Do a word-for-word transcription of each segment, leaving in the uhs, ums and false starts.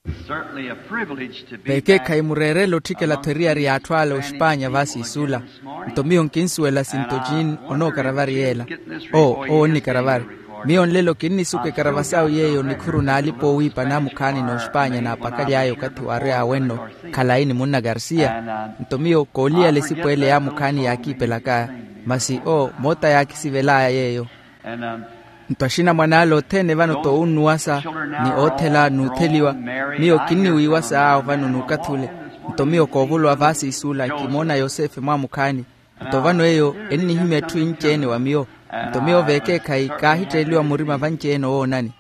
Beke kai murerelo tike la teria riatwala Uspanya vasi isula. Ntomio nkinsuela sintojin ono karavariela. O, o ni karavari. Mion lelo kinni suke karavasao yeyo ni kuru na alipo wipa na mukani na Uspanya na apakali ayo kati warea weno kalaini muna Garcia. Ntomio kolia lesipo ele ya mukani ya kipelaka. Masi o, mota ya kisivelaya yeyo. Ntwashina mwanalo tene vano to unuasa ni otela nuteliwa mio kini wiwasa ao vano nukatule ntomio kovulu avasi isula kimona Yosefe mwamukani ntovano eyo eni hime tu inchene wa mio ntomio veke kai kahiteliwa murima vanchene o nani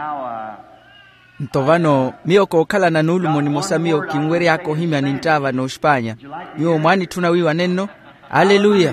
ntovano mio kokala na nulu moni mosa mio kimweri yako hime anintava no Uspanya mio mwani tunawiwa neno haleluya.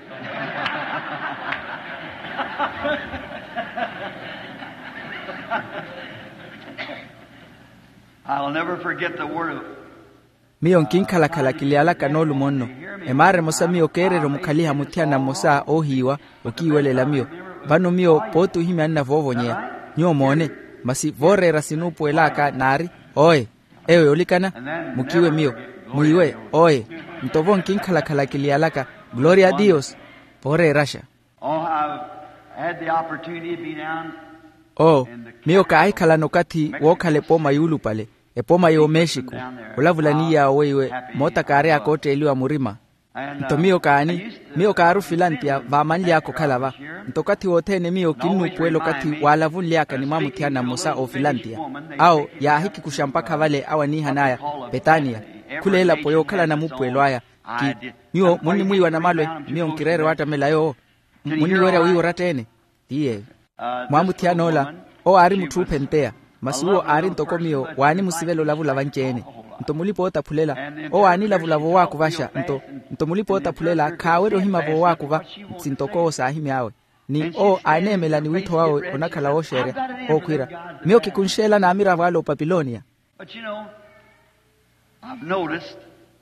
I'll never forget the word of Mio nkinkala kala kiliala kanolu monno. Emare mosa mio kerero mukaliha mutiana mosa ohiwa ukiwele la mio. Vano mio potu himi anna vovonye. Nyo mone. Masi vore rasinupu elaka nari. Oe. Ewe olikana. Mukiwe mio. Muiwe. Oe. Mtovo nkinkala kala kilialaka. Gloria a Dios. Vore rasha. Oh, I've had the opportunity to be down. Oh, mio kai kala nokati wokale poma yulu pale. E poma yo Mexico. Ulavula niya wewe mota kare akote eliwa murima. Nto mio kaani, mio karu filantia va manli yako kalava. Nto kati wotene mio kinu puelo kati walavun liaka ni mamu tiana mosa o filantia. Au ya hiki kushampaka vale awa ni hanaya, Betania. Kule ela poyo kala na mupuelo haya. Ki, mio muni mui wanamalwe, mio nkirere wata melayo. Muni wera wiyo ratene. Diye. Mwamu tianola, o ari mutu pentea. Masuo ari ntoko mio, wani musivelo lavu lavanchene. Nto mulipo ota pulela, o ani lavu lavu waku vasha. Nto, nto mulipo ota pulela, kawero hima vo waku va, sintoko o sahimi awe. Ni o anemela ni wito wawe onakala o shere, o kwira. Mio kikunshela na amira walo Babilonia. But you know, I've noticed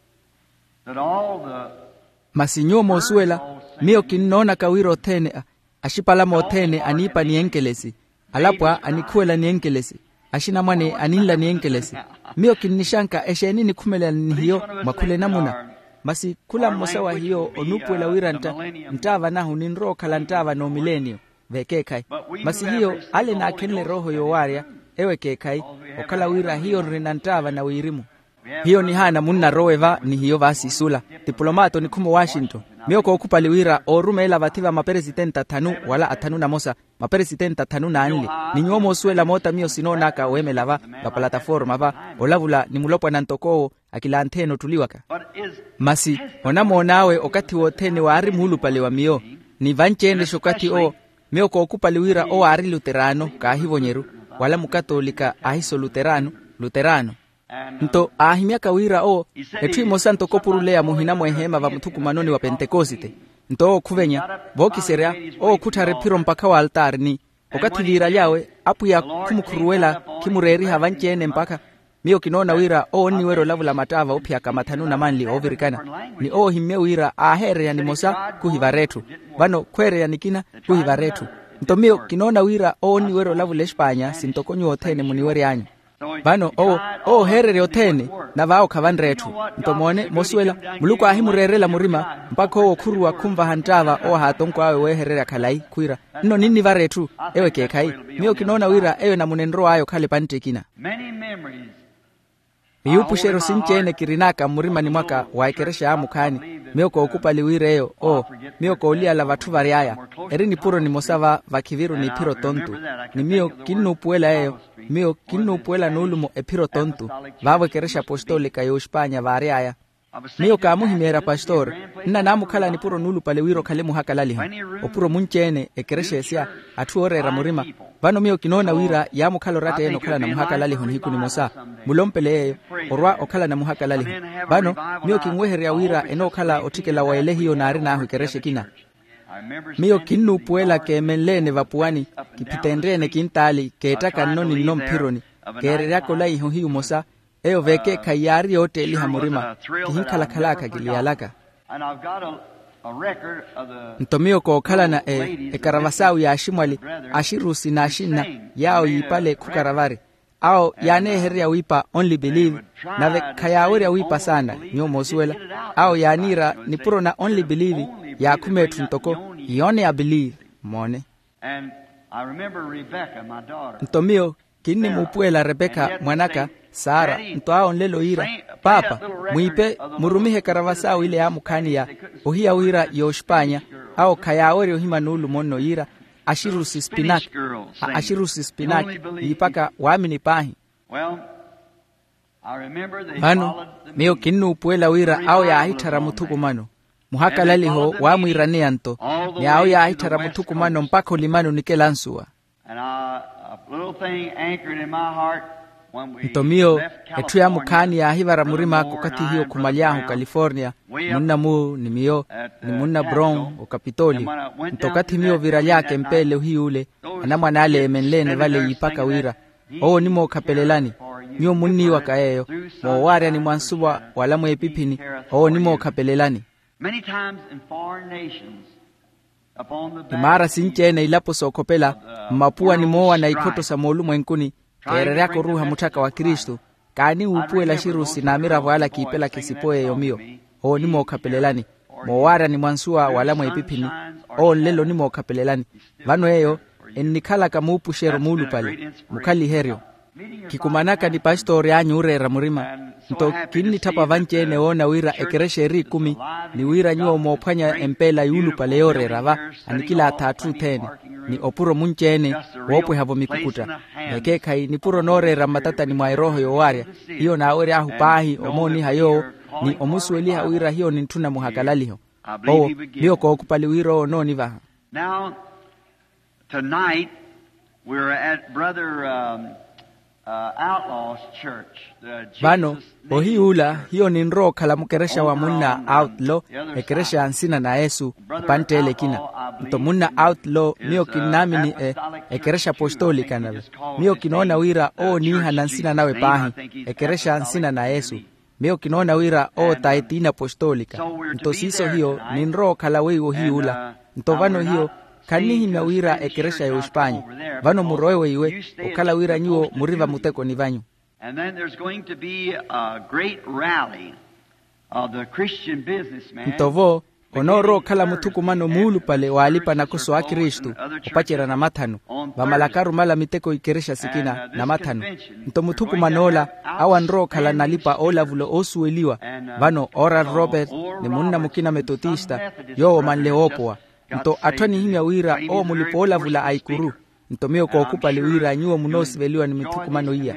that all the Masinyo mosuela, mio kinona kawiro tene, ashipala motene anipa ni enkelesi. Alapwa anikuela ni enkelesi. Ashina mwane anila ni enkelesi. Mio kinishanka eshe ni kumela ni hiyo makule namuna. Masi kula mosawa hiyo onupuela wiranta mtava nahu ninro kalantava no milenio. Veke kai. Masi hiyo ale na kenle roho yo waria. Ewe ke kai. Okala wira hiyo rinantava na wirimu. Hiyo ni hana muna roeva ni hiyo vasi sula. Diplomato ni kumo Washington. Mio ko okupali wira orume ela vativa maperesitenta tanu wala atanu na mosa. Maperesitenta tanu na anli. Ni nyomo suela mota mio sinona ka weme lava la plataforma va. Olavula ni mulopwa nantoko akila anteno tuliwaka. Masi onamo nawe okati wotene wa ari mulu pale wa mio. Ni vanchene shokati o. Mio ko okupali wira o ari luterano ka hivo nyeru. Wala mukatolika ahiso luterano. Luterano. Nto ahimia kawira o etui mosanto kopurulea muhina mwehema va mtuku manoni wa Pentekosite. Nto o kuvenya voki serea o kutare piro mpaka wa altari ni okati vira liawe apu ya kumukuruela kimureri havanchene mpaka mio kinona wira o ni wero lavu la matava upia kamatanu na manli overikana ni o himia wira ahere ya ni mosa kuhivaretu vano kwere ya nikina kuhivaretu. Nto mio kinona wira o ni wero lavu leshpanya sintokonyu otene muniweri anyu. Vano o o herere otene na vao kavanretu ntomone mosuela muluko ahimurerela murima mpaka o kurua kumva hantava o hatonko awe weherera kalai kuira no nini varetu ewe kekai mio kinona wira ewe na munenro ayo kale pantekina Yupu shero sinchene kirinaka murima ni mwaka waikeresha amukani mio ko okupali wireyo o mio ko ulia la vatu variaya erini puro ni mosava vakiviru ni piro tontu ni mio kinu puela eyo mio kinu puela nulumo e piro tontu vavo keresha apostolika yo Uspanya variaya mio kamu himera pastor nna namu kala ni puro nulu pale wiro kale muhaka laliho opuro munchene e keresha esia atu orera murima vano mio kinona wira ya mukalo rate eno kala na muhaka laliho hiku ni mosa mulompele eyo orwa okala na muhaka laliho vano mio kingwehere ya wira eno kala otikela waele hiyo na arina ahu keresha kina mio kinu puela ke menlene vapuani kipitendrene kintali ke etaka noni nompironi ke ererako lai hiyo mosa eyo veke kayari yote ili hamurima kihinkala kalaka gilialaka ntomio ko kala na e, e karavasau ya ashimwali ashirusi na ashina yao yipale kukaravari au yane heria wipa only believe na ve kayaweria wipa sana nyo mosuela au yanira ni puro na only believe ya kumetu ntoko yone ya believe mone. And I remember Rebecca, my daughter. Ntomio kini mupuela Rebecca mwanaka Sara nto ao nlelo ira papa muipe murumihe karavasao ile ya mukani ya ohia wira yo Spanya au kayaweria ohima nulu mono ira ashirusi spinach ashirusi spinach ipaka wamini pahi. Well, I remember they Mano followed the meo meeting. kinu puela wira au ya ahitara mutuku mano muhaka laliho wa muirane anto ni au ya ahitara mutuku mano mpaka ulimano nikelansua. And I, a little thing anchored in my heart when we Ntomio left etu ya California. mukani ya hivara murima Brother kukati Moore hiyo and I, kumaliahu Brother California Brown, way up munna mu ni mio at, ni uh, munna Brown Capitol. o Kapitoli And when I went ntokati down to mio that vira building yake that mpele night, hi ule those anamwana ale kids emenlene standing vale there yipaka singing wira that, He o nimo careth kapelelani for you. mio munni wakaeyo Through mo sunshine ware ni or mwansuba shine, wala mwe He pipini careth o for nimo you. kapelelani. Many times in foreign nations, upon the Imara battlefield, sinchene ilapo sokopela mapua ni moa na ikoto sa molu mwenkuni kerere yako ruha mutaka wa Kristo kani upue la shirusi na amira wala kipela kisipoe yomio o nimo kapelelani mo wara ni mwansua wala mwe pipini o lelo nimo kapelelani vano eyo enikala kama upu shero mulu pale mukali herio kikumanaka ni pastori anyure ramurima nto kinni tapa vanche ne ona wira ekereshe ri kumi ni wira nyuo mopanya empela yulu pale yore rava anikila tatu tene ni opuro munchene wopwe havo mikukuta eke kai ni puro nore ramatata ni mairoho yo waria hiyo na ore ahu pahi omoni hayo ni omusweli ha wira hiyo ni ntuna muhakalaliho o niyo ko kupali wiro no ni va. Now, tonight, we're at Brother um, uh, Outlaw's church. The Vano, Jesus ohi Name ula, Church. hiyo ni nro kalamukeresha wa munna outlaw, ekeresha ansina na Yesu, pantele kina. Nto munna outlaw, miyo kinami ni e, ekeresha apostolika nawe. Miyo kinaona wira, o ni hanansina nawe pahi, ekeresha ansina na Yesu. Miyo kinaona wira, o taitina apostolika. Nto siso hiyo, ni nro kalawe ohi ula. Nto vano hiyo, kanihi na wira ekeresha ya Uspanya. Vano muroewe iwe, ukala wira nyuo muriva muteko ni vanyu. And then there's going to be a great rally of the Christian businessmen. Ntovo, onoro kala mutuku mano mulu pale walipa na kuso wa Kristu, upachera na matano. Vamalakaru mala miteko ikeresha sikina na matano. Nto mutuku manola, awa nro kala nalipa ola vulo osueliwa. Vano Oral Robert, ni munna mukina metodista, yo manle opoa. Nto atwani himya wira o mulipo ola vula aikuru. Nto meo kwa okupali wira nyuo munosi veliwa ni mituku mano iya.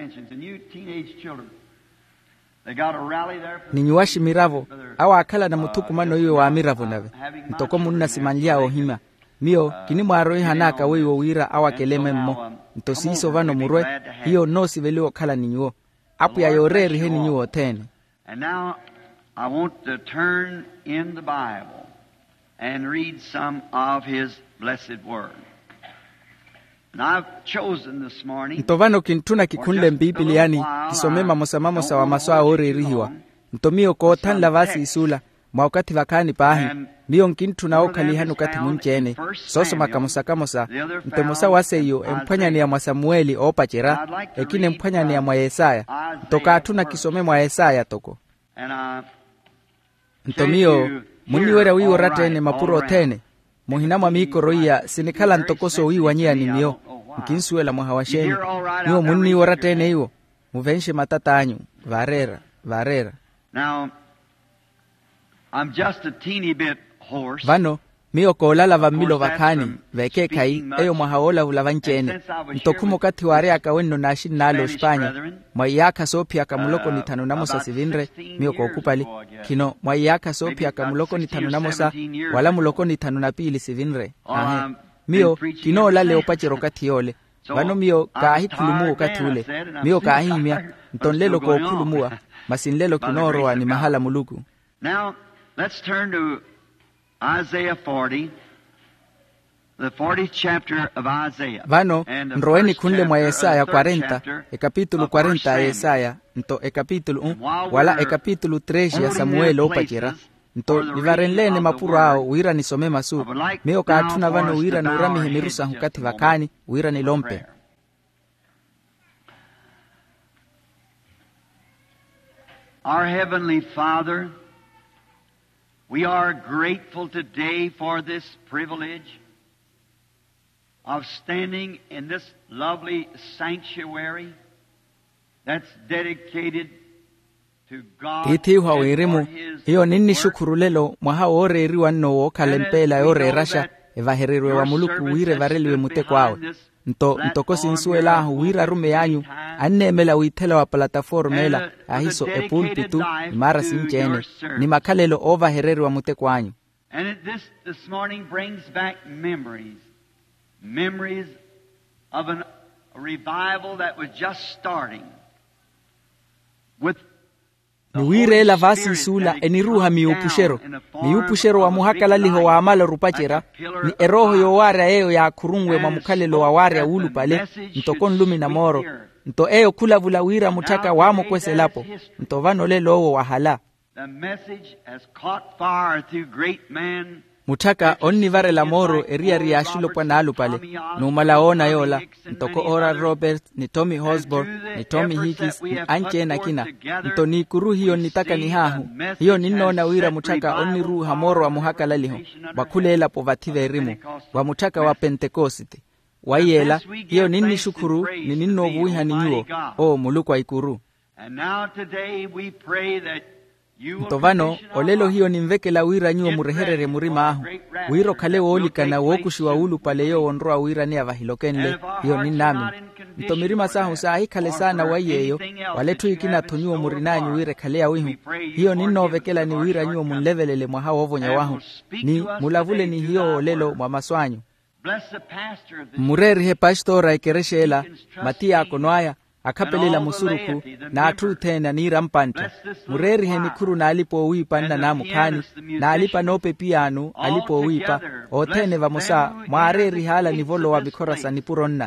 Ni nyuwashi miravo, awa akala na mutuku mano iwe wa miravo nawe. Ntoko munna simanlia ohima. Mio, kini muaroi hanaka wewe wira awa keleme mmo. Nto siso vano murwe, hiyo nosi veliwa kala ni nyuo. Apu ya yoreri he ni nyuo tene. And now, I want to turn in the Bible and read some of His blessed Word. And I've chosen this morning. Ntovano kintuna kikunle mbibili yani kisomema mosamamo sawa maswa ore irihiwa. Ntomio ko tan lavasi isula maukati vakani pahi. Mio nkintuna okali hanu kati munchene. Soso makamusakamosa. Ntemosa wase iyo empanya ni ya mwa Samueli opa chera. Ekine empanya ni ya mwa Yesaya. Ntoka atuna kisome mwa Yesaya toko. Ntomio muniwera wiwo ratene mapuro tene. Muhinama miko roia sinikala ntokoso wi wanyia ni mio nkinsuela muhawasheni niwo munni waratene iwo muvenshe matata anyu varera varera. Now, I'm just a teeny bit hoarse. Vano mio kolala vamilo vakani veke kai eyo muhaola ulavanchene ntokumo kati ware akawenno nashi nalo Spanya mwayaka sopi akamuloko ni tanu namosa sivinre mio kwa okupali kino mwayaka sopi akamuloko ni tanu namosa wala muloko ni tanu na pili sivinre ahe mio kino lale opachero kati yole vano mio kahi kulumu kati ule mio kahi mia ntonlelo kwa okulumua masinlelo kinoroa ni mahala muluku. Now let's turn to Isaiah forty, the fortieth chapter of Isaiah. Vano, nroeni kunle mwa Yesaya quarenta, quarenta, e capítulo quarenta ya Yesaya, nto e capítulo un, wala e capítulo tres ya Samuel opachera, nto nivarenlene mapuro ao, uira nisome masu, meo kaatuna vano uira nurami hemirusa hukati vakani, uira nilompe. Our Heavenly Father, we are grateful today for this privilege of standing in this lovely sanctuary that's dedicated to God tithiwa and wirimu for His hiyo nini work. shukuru lelo mwaha oreriwa no wokalempela yorerasha evahererwe wa muluku wire vareliwe mute kwawe nto ntokosi nsuela hu wira rume yanyu annemela withela wa plataformela ahiso epulpitu imara sinjene ni makalelo overhererwa mute kwanyu. And it, this this morning brings back memories, memories of an, a revival that was just starting with ni wire la vasi sula eniruha miupushero miupushero wa muhakala liho wa amala rupachera ni eroho yo wara eyo ya kurungwe mamukalelo wa wara ulu pale ntokon lumi na moro nto eyo kula vula wira mutaka wamo kwese lapo nto vano lelo wo wahala. the message has caught fire through great men. Mutaka onni vare la moro eria ria shulo kwa nalu pale numalaona yola ntoko Oral Roberts ni Tommy Osborne ni Tommy Higgins ni anche na kina nto ni kuru hiyo nitaka ni hahu hiyo ninona wira mutaka onni ruha moro wa muhaka laliho wakulela povative rimu wa mutaka wa Pentecost wayela hiyo nini shukuru ni nino vuiha ni nyuo o muluku wa ikuru. And now today we pray that Ntovano olelo hiyo nimvekela wira nyuo mureherere murima ahu wiro kale wolika na wokushi wa ulu pale yo onroa wira ni avahilokenle hiyo ni nami ntomirima sahu sahi kale sana wayeyo waletu ikina tonyuo murinanyu wire kale ya wihu hiyo nino vekela ni wira nyuo munlevelele mwa hao ovonya wahu ni mulavule ni hiyo olelo mwa maswanyu mureri he pastora ikereshela matia akonoaya akapelela musuruku na atu tena ni rampanta mureri he mikuru na alipo wipa na namukani na alipa nope piano alipo wipa otene va musa mwareri hala nivolo wa bikorasa nipuronna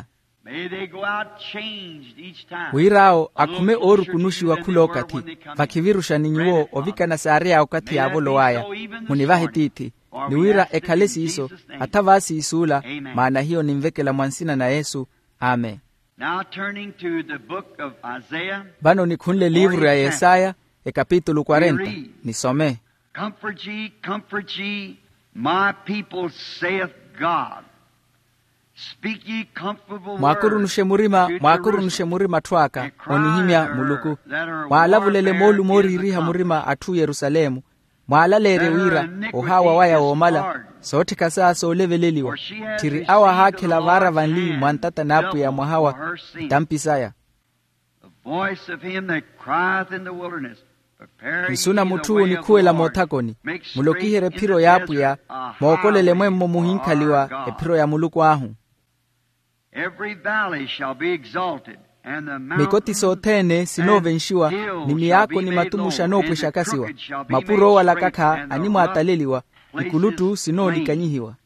wirao akume oru kunushi wa kulokati vakivirusha ninyuo ovika na sarea okati ya volo waya munivahe titi ni wira ekalesi iso atavasi isula maana hiyo nimvekela mwansina na Yesu. Amen. Now turning to the book of Isaiah. Bano ni kunle livru ya Yesaya e kapitulu kwarenta nisome. Comfort ye, comfort ye, my people saith God. Speak ye comfortable words. Mwakuru nushemurima, mwakuru nushemurima twaka onihimya muluku. Mwalavulele molu mori riha murima atu Yerusalemu. Mwalalere wira ohawa waya omala sote kasasa oleveleliwa tiri awa hake la vara vanli mwantata napu ya mwahawa tampisaya nisuna mutu ni kuwe la motakoni mulokihere piro yapu ya mwaokolele mwemo muhinkaliwa e piro ya muluku ahu mikoti sotene sinovenshiwa ni miyako ni matumusha nope shakasiwa mapuro wala kaka animu ataleliwa ikulutu sinolikanyihiwa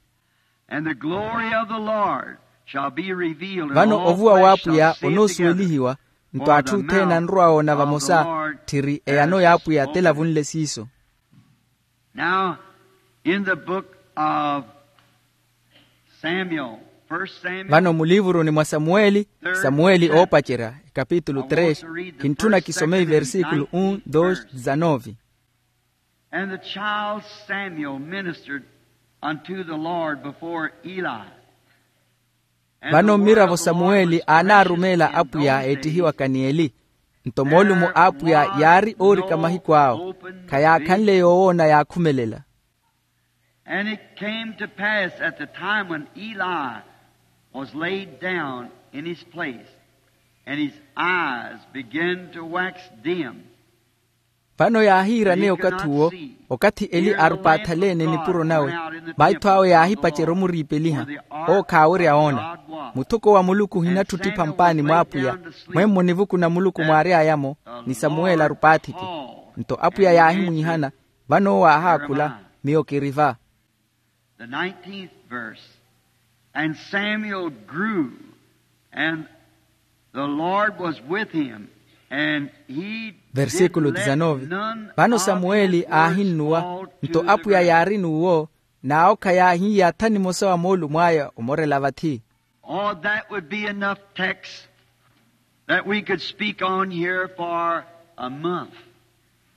vano ovua wapu ya onosuelihiwa nto atu tena nruao na vamosa tiri eyano yapu ya tela vunle siso. Now in the book of Samuel vano mulivuru ni mwa Samueli Samueli opachera kapitulu tres kintuna kisomei versikulu un, dos, zanovi. And the child Samuel ministered unto the Lord before Eli. Vano miravo Samueli anarumela apu ya etihiwa kanieli ntomolu mu apu ya yari ori kamahikwao kaya kanle yoona ya kumelela. And it came to pass at the time when Eli was laid down in his place, and his eyes began to wax dim. Pano ya hira ne okatuo okati Eli arupathalene ni puro nawe maitwao ya hipachero muripeliha o kawre aona mutuko wa muluku hinatuti pampani mwapuya mwemo nivuku na muluku mware ayamo ni Samuel arupatiki nto apuya ya himu nyihana vano wa hakula miokiriva. The nineteenth verse. And Samuel grew, and the Lord was with him, and he Versikulo dizanovi. Vano Samueli ahinua nto apuya yarinu uo na oka ya hiya tani mosawa molu mwaya umore lavati. Oh, that would be enough text that we could speak on here for a month.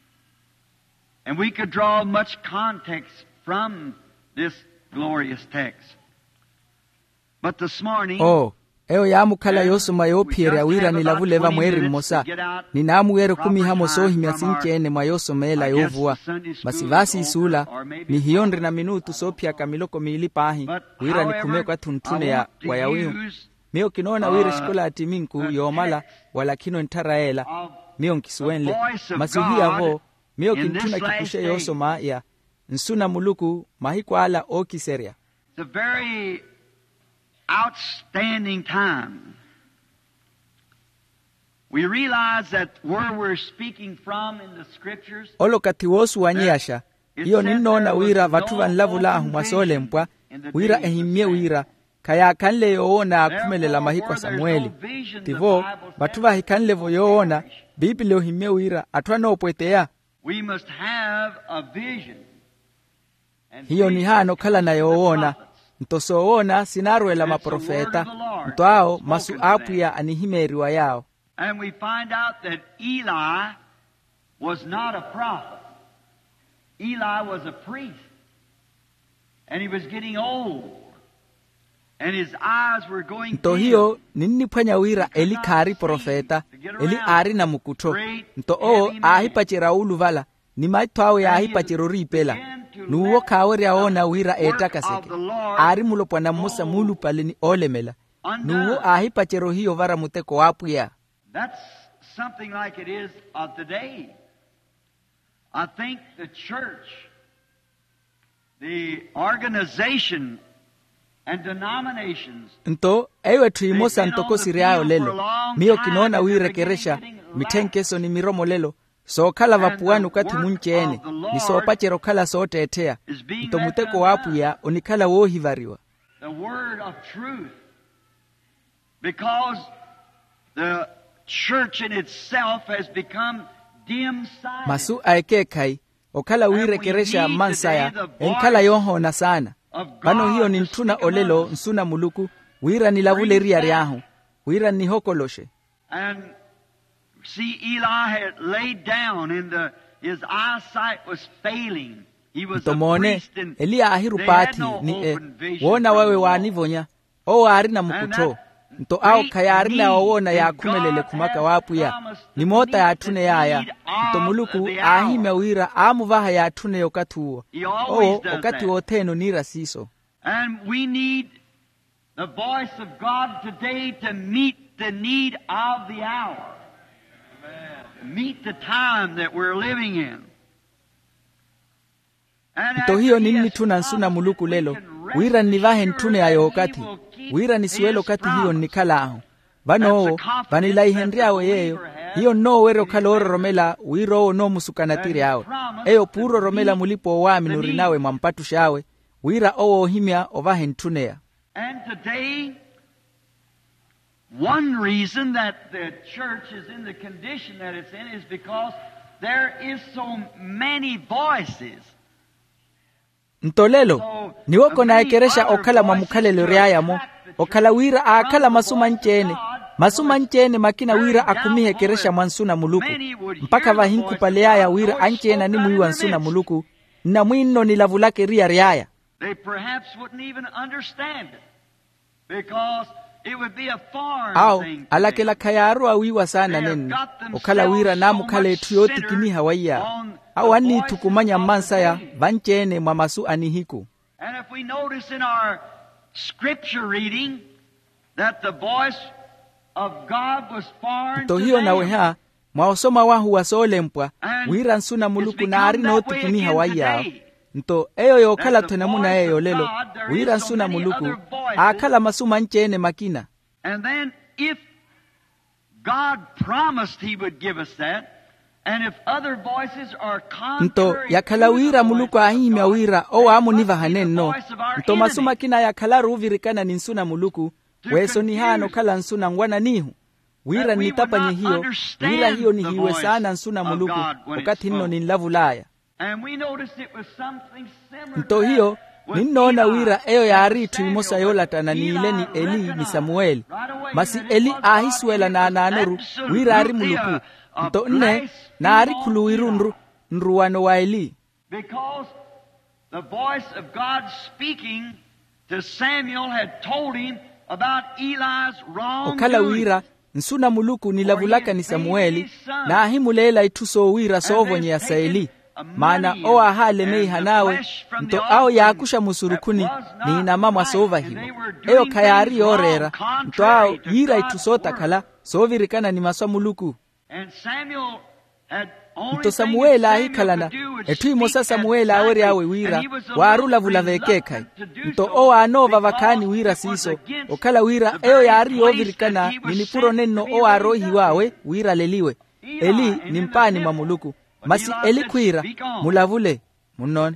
And we could draw much context from this glorious text. But this morning, oh eyo yamukhala yosoma yophiri awira nilavuleva mweri mmosa ninamuwere kumi hamo sohimya sinchene mwa yosomela yovuwa masivasi isula ni hiyondri na minutu sopya kamiloko miili pahi wira nikume kwa tunthune ya wayawiyo miyo kinona wire shikola ati minku yomala wala kino ntaraela miyo nkisuwenle masuhi avo miyo kintuna kipushe yosoma ya nsuna muluku mahikwa ala okiseria. It's a very outstanding time. We realize that where we're speaking from in the scriptures, olo kati wosu wanyasha iyo ninona wira vatu vanlavula ahu masole mpwa wira ehimye wira kaya kanle yoona akumelela mahikwa Samueli tivo vatu vahikanlevo yoona Biblia ohimye wira atwana opwetea we must have a vision. Hiyo ni hano kala na yoona ntosoona sinarwela maprofeta ntoao masu apu ya anihimeriwa yao. And we find out that Eli was not a prophet. Eli was a priest. And he was getting old. And his eyes were going nto hiyo nini panya wira eli kari profeta eli ari na mukuto nto o ahipachira ulu vala ni maitwawe ya ahipachiro ripela nuwo kawere aona wira etakaseke ari mulopwa na musa mulu pale ni olemela nuwo ahipachiro hiyo vara muteko wapu ya. That's something like it is of today. I think the church, the organization and denominations, nto ewe tuimosa ntoko siriao lelo miyo kinona wire keresha mitenkeso ni miromo lelo so kala vapuanu kati munchene ni so pachero kala sote etea nto muteko wapu ya onikala wohivariwa. The word of truth, because the church in itself has become dim-sighted. Masu aeke kai okala wire keresha mansaya enkala yohona sana bano hiyo ni ntuna olelo nsuna muluku wira ni lavule riari ahu wira ni hokoloshe. And see, Eli had laid down in the his eyesight was failing. He was a priest and Elia ahiru pati ni e wona wawe wanivonya o ari na mukuto nto au kayari na wona ya kumelele kumaka wapu ya ni mota ya tune yaya nto muluku ahime wira amuvaha ya tune yokatuo o okati woteno nira siso. And we need the voice of God today to meet the need of the hour. Amen. Meet the time that we're living in. Nto hiyo nini tuna nsuna muluku lelo wira nivahe ntune ya yokati wira nisuelo kati hiyo nikala ahu bano vanilai hendriawe yeyo hiyo no wero kaloro romela wiro no musukanatiri yawe eyo puro romela mulipo wami nurinawe mampatu shawe wira owo himya ovahe ntune ya. And today, one reason that the church is in the condition that it's in is because there is so many voices. Ntolelo niwoko na ekeresha okala mamukalelo riayamo okala wira akala masuma nchene masuma nchene makina wira akumihe keresha mwansuna muluku mpaka vahinku paleaya wira anchena ni muiwa nsuna muluku na mwino nilavulake ria riaya. They perhaps wouldn't even understand it because it would be a foreign au thing. alakela kayaru awiwa sana nene okala wira namu kale tuyoti kini hawaiya au ani tukumanya mansaya vanchene mamasu anihiku. And if we notice in our scripture reading that the voice of God was foreign to to hiyo na them, weha mwaosoma wahu wasole mpwa wira nsuna muluku na ari no tukini hawaiya nto eyo yokala tenamuna eyo lelo wira nsuna muluku akala masuma nchene makina. and then if God promised He would give us that, and if other voices are contrary nto yakala wira muluku ahimya wira o amu niva hanenno nto masuma kina yakala ruvirikana ni nsuna muluku weso ni hano kala nsuna ngwana nihu wira nitapanye hiyo wira hiyo ni hiwe sana nsuna muluku wakati hino ni lavulaya. And we noticed it was something similar nto hiyo ninona wira eyo ya aritu imosa yolata na ni ile ni Eli ni Samueli masi Eli ahiswela na ananeru wira ari muluku nto nne na ari kuluwirunru nruwano wa Eli. Because the voice of God speaking to Samuel had told him about Eli's wrong okala doing. wira nsuna muluku nilavulaka ni Samueli na ahimulela ituso wira sovonye ya Saeli maana oa hale mei hanawe nto ao yakusha musurukuni ni inamama sova hivo eyo kayari yorera nto ao yira itusota kala sovirikana ni maswa muluku. Nto Samuela ahikalana etu imosa Samuela aweri awe wira warula vula vekekai nto owa anova vakani wira siso okala wira eyo yari yovirikana ninipuro neno owa rohi wawe wira leliwe Eli ni mpani mamuluku masi Eli kwira mulavule munon.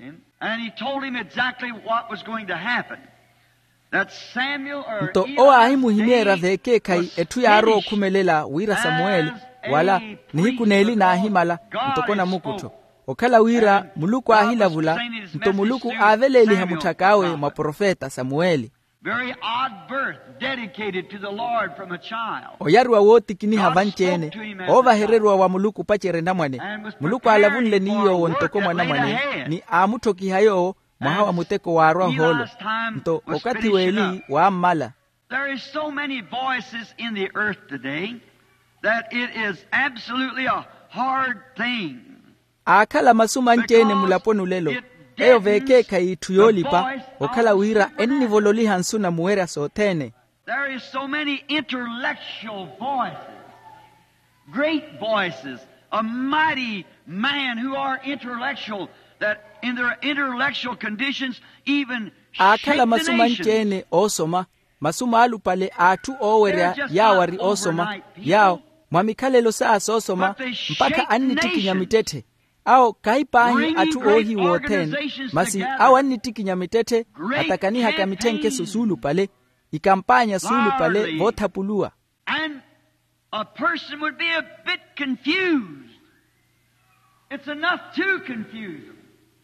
Nto owa ahimuhimiera vekekai etu yaro kumelela wira Samueli wala nihiku Eli na ahimala ntokona mukuto okala wira muluku ahilavula nto muluku aveleli hamutakawe maprofeta Samueli. Very odd birth dedicated to the Lord from a child. Oyarwa woti kini havanchene ova hererwa wa muluku pachere mwane muluku alavunle niyo wontoko mwana mwane ni amutoki hayo mwahawa muteko warwa holo nto okati weli wa mala. There is so many voices in the earth today that it is absolutely a hard thing. Akala masuma nchene mulaponu lelo eyo veke kai tuyolipa okala wira enni vololi hansuna muera sotene. There is so many intellectual voices, great voices, a mighty man who are intellectual that in their intellectual conditions even akala masuma nchene osoma masuma alupale atu owerea yawari osoma yao mwamikalelo saa sosoma mpaka annitiki nyamitete ao kaipahi atu ohi woten masi au annitiki nyamitete atakani hakamitenke susulu pale ikampanya sulu pale votapulua. And a person would be a bit confused. It's enough to confuse them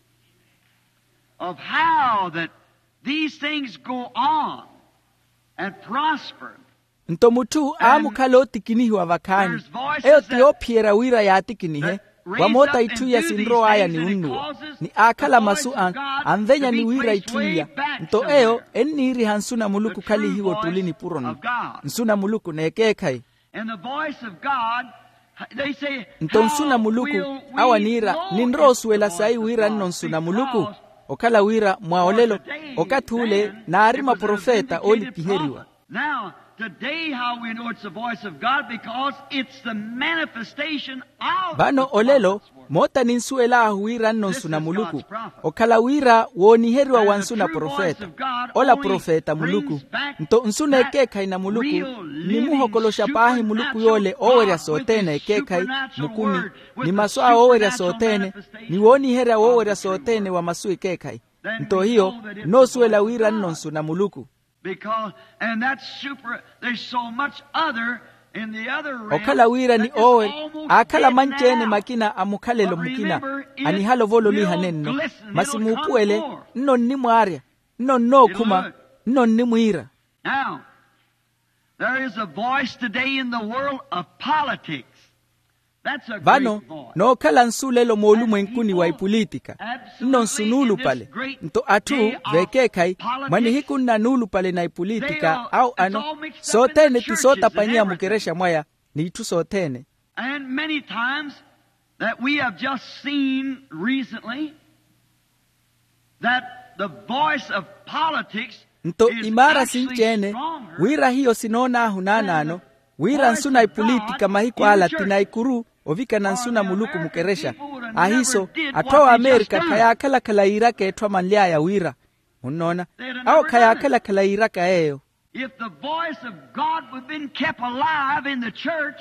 of how that these things go on and prosper. Ntomutu amu kalo tikinihi wa vakani eyo tiopiera wira ya tikinihe wamota ituya sinro aya ni unnuwa ni akala masu an anvenya ni wira ituya nto eyo enniri hansuna muluku kali hiwo tulini puroni nsuna muluku nekekai nto nsuna muluku awa nira ninro suela sai wira nno nsuna muluku okala wira mwaolelo okatule na arima profeta oli piheriwa. Now today how we know it's the voice of God because it's the manifestation of bano olelo mota ninsuela huira nonsuna muluku okala wira woni herwa wansuna profeta ola profeta muluku nto nsuna ekeka ina muluku ni muhokolosha pahi muluku yole oweria sotene ekeka mukuni ni maswa oweria sotene ni woni herwa oweria sotene wa masu ekeka nto hiyo no suela wira nonsuna muluku. Because and that's super there's so much other in the other realm. Okala wira ni owe akala manchene makina amukalelo mukina ani halo volo li hanenno masimupuele nno ni mwaria nno no kuma nno ni mwira. Now there is a voice today in the world of politics. That's a vano great voice. No kala nsulelo molu mwenkuni wa ipolitika nno nsunulu pale nto atu vekekai mwani hiku na nulu pale na ipolitika au ano sotene tisota panyia mukeresha mwaya ni itu sotene. And many times that we have just seen recently that the voice of politics nto is imara actually sinchene stronger wira hiyo sinona hunanano wira nsuna ipolitika mahiko ala tinaikuru ovika na nsuna muluku mukeresha ahiso atoa Amerika kaya kala kala iraka etwa manlia ya wira unona au kaya kala kala iraka eyo. if the voice of God would have been kept alive in the church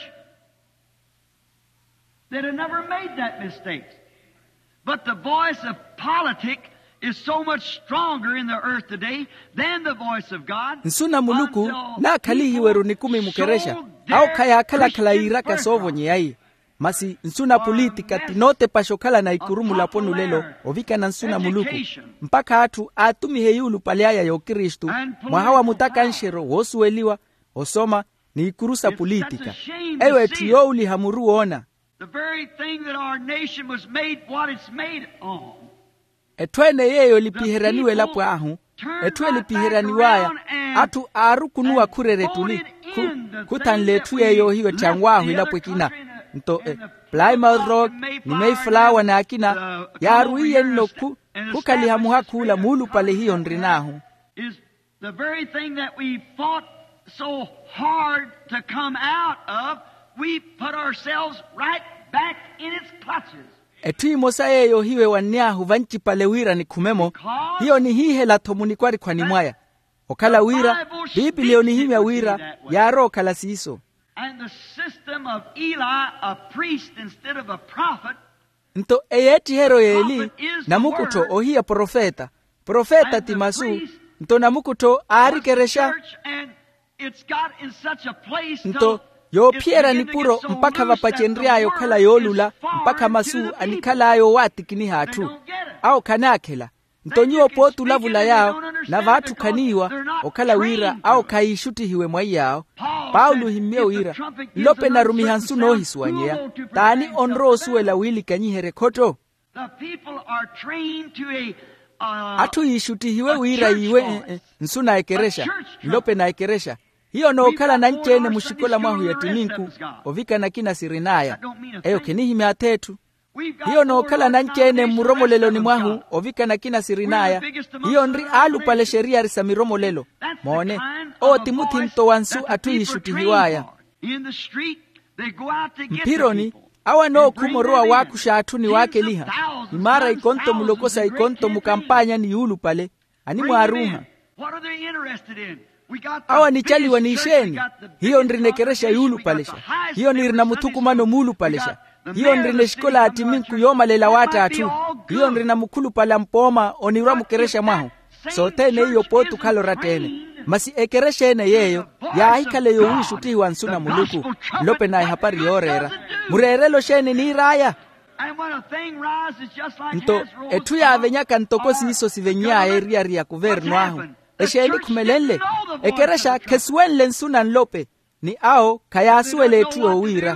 they'd have never made that mistake. But the voice of politics is so much stronger in the earth today than the voice of God. Nsuna muluku na kalihi weru nikumi mukeresha au kaya kala kala iraka sovo nyai masi nsuna politika tinote pashokala na ikurumu laponu lelo ovika na nsuna muluku mpaka hatu atumi heyulu paleaya ya Kristu mwahawa mutaka nshero wosueliwa osoma ni ikurusa politika ewe tuyo uli hamuru ona. The very thing that our nation was made what it's made on. etwene yeyo lipiheraniwe lapwa ahu etwe lipiheraniwaya atu arukunua kureretuli ku, kutan letu yeyo hiyo changwahu ilapwe kina nto eh, Plymouth Rock ni Mayflower na akina yaruiye nno ku, kukalihamuha kula mulu pale hiyo ndrinahu is the very thing that we fought so hard to come out of, we put ourselves right back in its clutches. etwimosa yeyo hiwe wanyahu vanchi pale wira ni kumemo hiyo ni hihe la tomuni kwari kwa ni mwaya okala wira Biblia ni himya wira yaro kala siso. And the system of Eli, a priest instead of a prophet, nto eyeti hero yeli namukuto ohia profeta profeta timasu nto namukuto ari keresha nto yo piera ni puro mpaka vapachendriayo kala yolula mpaka masu anikala ayo wati kini hatu au kanakela nto nyo potu lavula yao na vatu kaniwa okala wira au kaishuti hiwe mwai yao Paulo himeo wira lope na rumihansu no hiswanyea tani onro suela wili kanyihere koto atu ishuti hiwe wira iwe eh, eh, nsu na ekeresha lope na ekeresha hiyo no kala na nchene mushikola mwahu ya timinku ovika na kina sirinaya eyo kenihime atetu hiyo no kala na nchene muromo lelo ni mwahu ovika na kina sirinaya hiyo nri alu pale sheria risa miromo lelo mone o timuti mto wansu atu ishuti hiwaya mpironi awa no kumoroa wakusha atuni wake liha imara ikonto mulokosa ikonto mukampanya ni yulu pale ani mwaruha awa ni chali wanisheni hiyo ndrinekeresha yulu palesha hiyo nirina mutukumano mulu palesha hiyo ndrine shikola atiminku yoma lela wata atu hiyo ndrina mukulu pala mpoma onirwa mukeresha mwahu sotene hiyo potu kaloratene masi ekereshene yeyo ya hikale yo wishuti wansuna muluku lope na hapari yorera murerelo shene ni raya nto etu ya avenyaka ntokosi iso sivenya area ria kuverno ahu esheni kumelele ekeresha keswele nsuna nlope ni ao kayasuele etu owira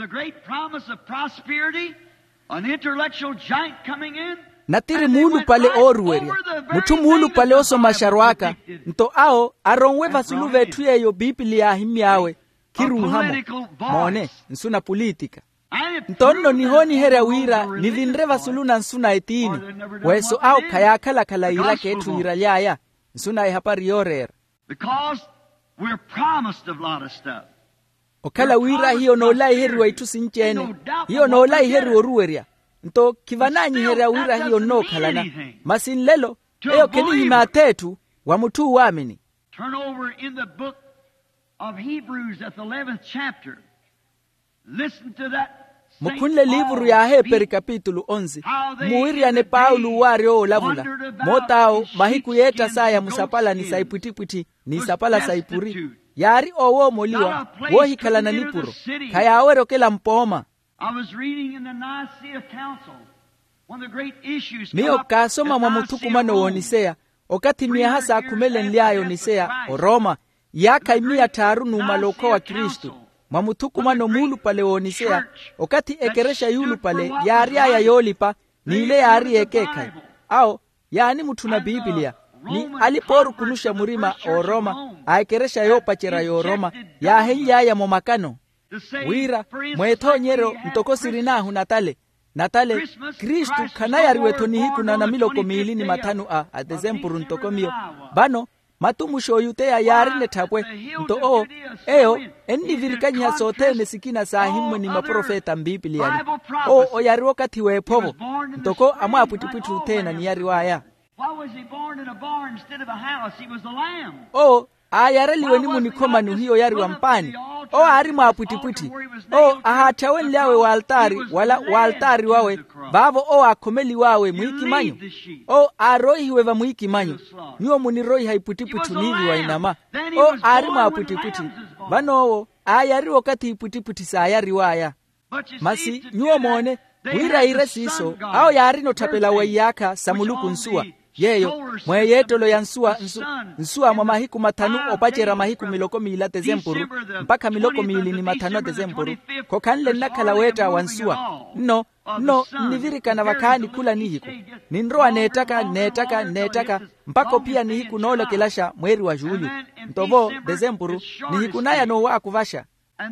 natiri mulu pale oruweria mutu mulu pale oso masharwaka nto ao aronwe vasuluve etu yeyo Biblia himyawe kiruhamo mone nsuna politika ntonno nihoni hera wira nivindre vasuluna nsuna etini weso ao kayakala kala ira ketu ira lyaya nsuna ihapari yorera because we're promised a lot of stuff. Okala wira hiyo no lai heri wa itusi nchene hiyo no lai heri oruweria nto kivananyi heri wira hiyo no kalana masin lelo eyo keni hima tetu wa mutu wamini. Turn over in the book of Hebrews at the eleventh chapter. Listen to that. Mukunle liburu ya heperi kapitulu onzi muiri ane Paulo wario olavula motao mahiku yeta saya musapala ni saiputiputi ni sapala saipuri yari owo moliwa wohi kala na nipuro kaya awero kela mpoma miyo kasoma mwamutuku mano wonisea okati miya hasa akumele nliayo nisea o Roma yaka imia tarunu maloko wa Kristu mamutuku mano mulu pale wonisea okati ekeresha yulu pale yari ya yolipa ni ile yari ekeka au yani mutuna Biblia ni aliporu kunusha murima o Roma aekeresha yopa chera yo Roma ya henya ya momakano wira mweto nyero ntokosirinahu natale natale Kristu kanayari wetoni hiku na namiloko miilini matanu a adezempuru ntokomio bano matumusho yute ya yari netapwe nto o eyo endi virikanya sote nesikina sahimwe ni maprofeta Biblia o o yari wakati wepovo ntoko amwa aputiputu tena ni yari waya o ayareli wenimu nikoma nuhiyo yari wampani o ari maaputiputi o ahatawe liawe wa altari wala wa altari wawe bavo o akomeli wawe mwiki manyo o aroi weva mwiki manyo niyo muniroi haiputiputi nivi wa inama o ari maaputiputi bano o ayari wakati iputiputi sa ayari waya masi niyo mone wira ire siso ao yari no tapela wayaka samuluku nsua yeyo mweyetolo ya nsua nsu, nsua mwa mahiku matanu opachera mahiku miloko miila tezempuru mpaka miloko miili ni matanu tezempuru kokanle nakala weta wa nsua no no nivirikana vakani kula nihiku ninroa netaka netaka netaka mpako pia nihiku nolo kilasha mweri wa Julio ntovo dezempuru nihiku naya no wa kuvasha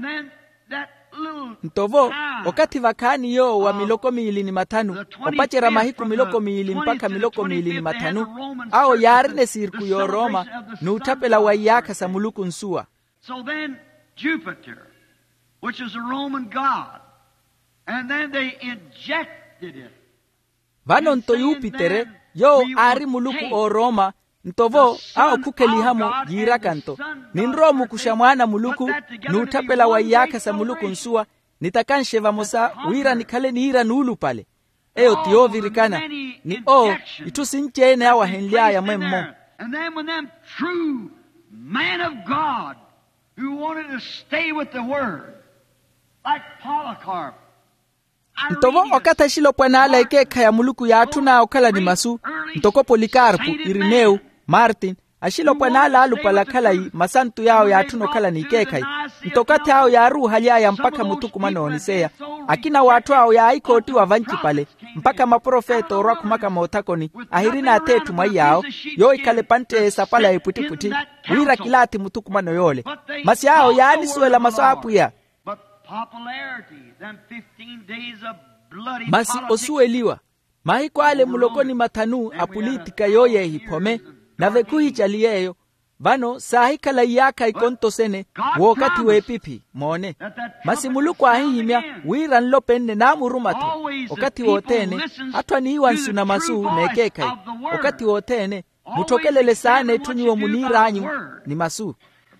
ntovo wakati vakani yo wa miloko miili ni matanu opachera mahiku miloko miili mpaka miloko miili ni matanu ao yarine sirku yo Roma nuutapela waiyaka sa muluku nsua. So then Jupiter, which is a Roman god, and then they injected it. Vano nto Yupitere yo ari muluku o Roma ntovo ao kukelihamo yirakanto ninromu kushamwana muluku nuutapela waiyaka sa muluku nsua nitakansheva mosa wira nikale niira nulu pale eyo tiyo virikana ni o itusinchene awa henlia ya mwemmo. And then when them true man of God who wanted to stay with the word like Polycarp ntovo okata shilo pwana ala ikeka ya muluku ya atuna okala ni masu ntoko Polikarpu, Irineu, Martin ashilo pwana ala alupala kala i masantu yao ya atuno kala ni ikeka ntokati hao ya aru halia ya mpaka mutuku manoniseya akina watu hao ya aikoti wa vanchi pale mpaka maprofeto ora kumaka motakoni ahirina atetu mai yao yo ikale pante sapala iputi puti wira kilati mutuku mano yole masi hao ya anisuela masapu ya masi osueliwa mahiko ale mulokoni matanu apolitika yoye hipome na vekuhi chaliyeyo vano sahikala yaka ikontosene wakati wepipi mone masi muluku ahihimya wira nlopenne na murumato wakati wotene atwa ni iwansu na masu nekekai wakati wotene mutokelele sane tunyiwo munira anyu ni masu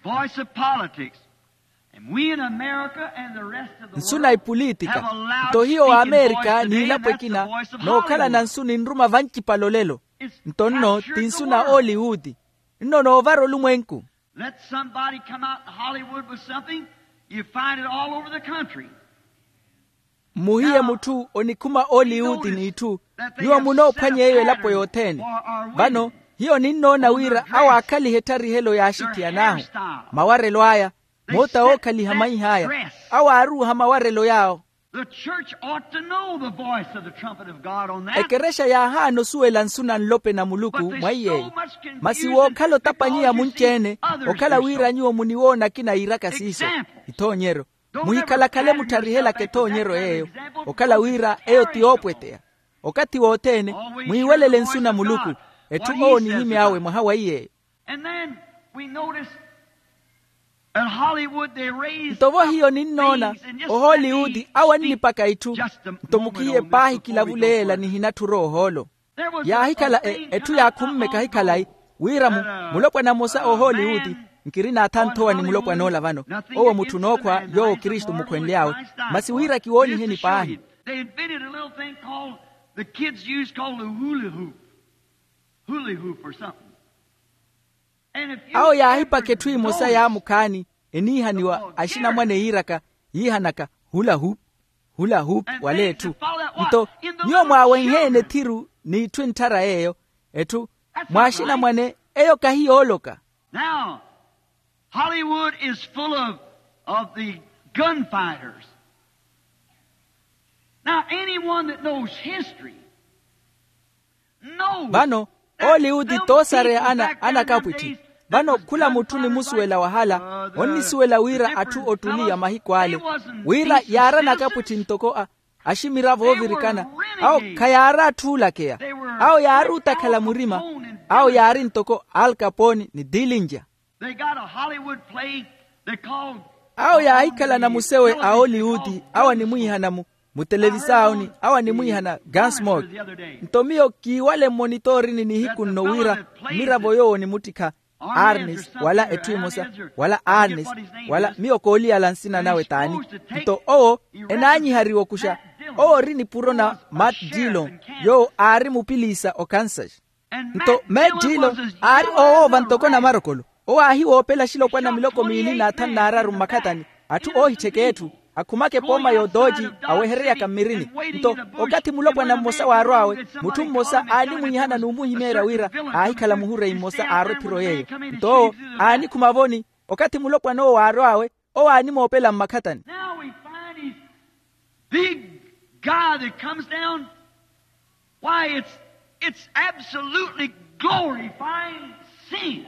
nsuna ipolitika nto hiyo wa Amerika ni ilapwekina no kala na nsuni nruma vanchi palolelo ntonno tinsuna Hollywood nno no varo lumwenku. Let somebody come out in Hollywood with something, you find it all over the country. Muhiye mutu onikuma Hollywood ni itu niwa muno panye yeyo lapo yotene vano hiyo ninno na wira awa akali hetari helo ya ashiti ya naho mawarelo haya mota okali hamai haya awa aru hamawarelo yao. The church ought to know the voice of the trumpet of God on that. Ekeresha ya hano suela nsuna nlope na muluku mwaiye masi wokalo tapanyia munchene okala wira nyuo muniwona kina iraka siso itonyero muhikala kale mutarihela ketonyero eyo okala wira eyo tiopwetea okati wotene muiwelele nsuna muluku etu o ni hime awe mwahawa iye. And then we notice at Hollywood they raised ntovo hiyo ninona o Hollywood awa nipaka itu ntomukiye pahi kilavulela ni hinaturo holo ya hikala e, etu ya kummeka hikalai wiramu mulopwa na mosa o Hollywood nkirina atantoa ni mulopwa nola vano owo mutunokwa yo Kristo mukwenleao masi wira kiwoni heni pahi. They invented a little thing called the kids used called the hula hoop hula hoop or something. Ao ya hipa ketui mosa ya mukani enihaniwa ashina mwane iraka yihanaka hula hoop hula hoop wale tu nto nyo mwawenhene tiru ni twintara eyo etu mwashina mwane eyo kahi oloka. Now Hollywood is full of of the gunfighters. Now anyone that knows history knows bano Hollywood tosare ana ana kapwiti bano kula mutuni musuwela wahala onni suwela wira atu otulia mahiko ale wira yara na kapwiti ntoko a ashimira vovirikana au kayara tulakea au yaru utakala murima au yari ntoko Al Capone ni Dillinger. They got a Hollywood play they called au ya ikala na musewe a Hollywood awa ni muihana mu mutelevisa ni awa ni muihana Gunsmoke ntomio ki wale monitori ni hiku no wira mirabo yo ni mutika Arnes wala etuimosa wala Arnes wala mio koli alansina nawe tani nto o enanyi hariwo kusha o rini puro na Matt Dillon yo ari mupilisa o Kansas nto Matt Dillon ari o vantoko na marokolo o ahi wo pela shilo kwa na miloko miili na tan nararu makatani atu o hicheke etu akumake poma yodoji aweherea kamirini nto okati mulopwa na mosa warwawe mutu mosa ani munyihana numuhimera wira ahikala muhure imosa aro piro yeyo nto ani kumavoni okati mulopwa no warwawe o ani mopela makatani. Now we find his big guy that comes down. Why, it's it's absolutely glorifying sin.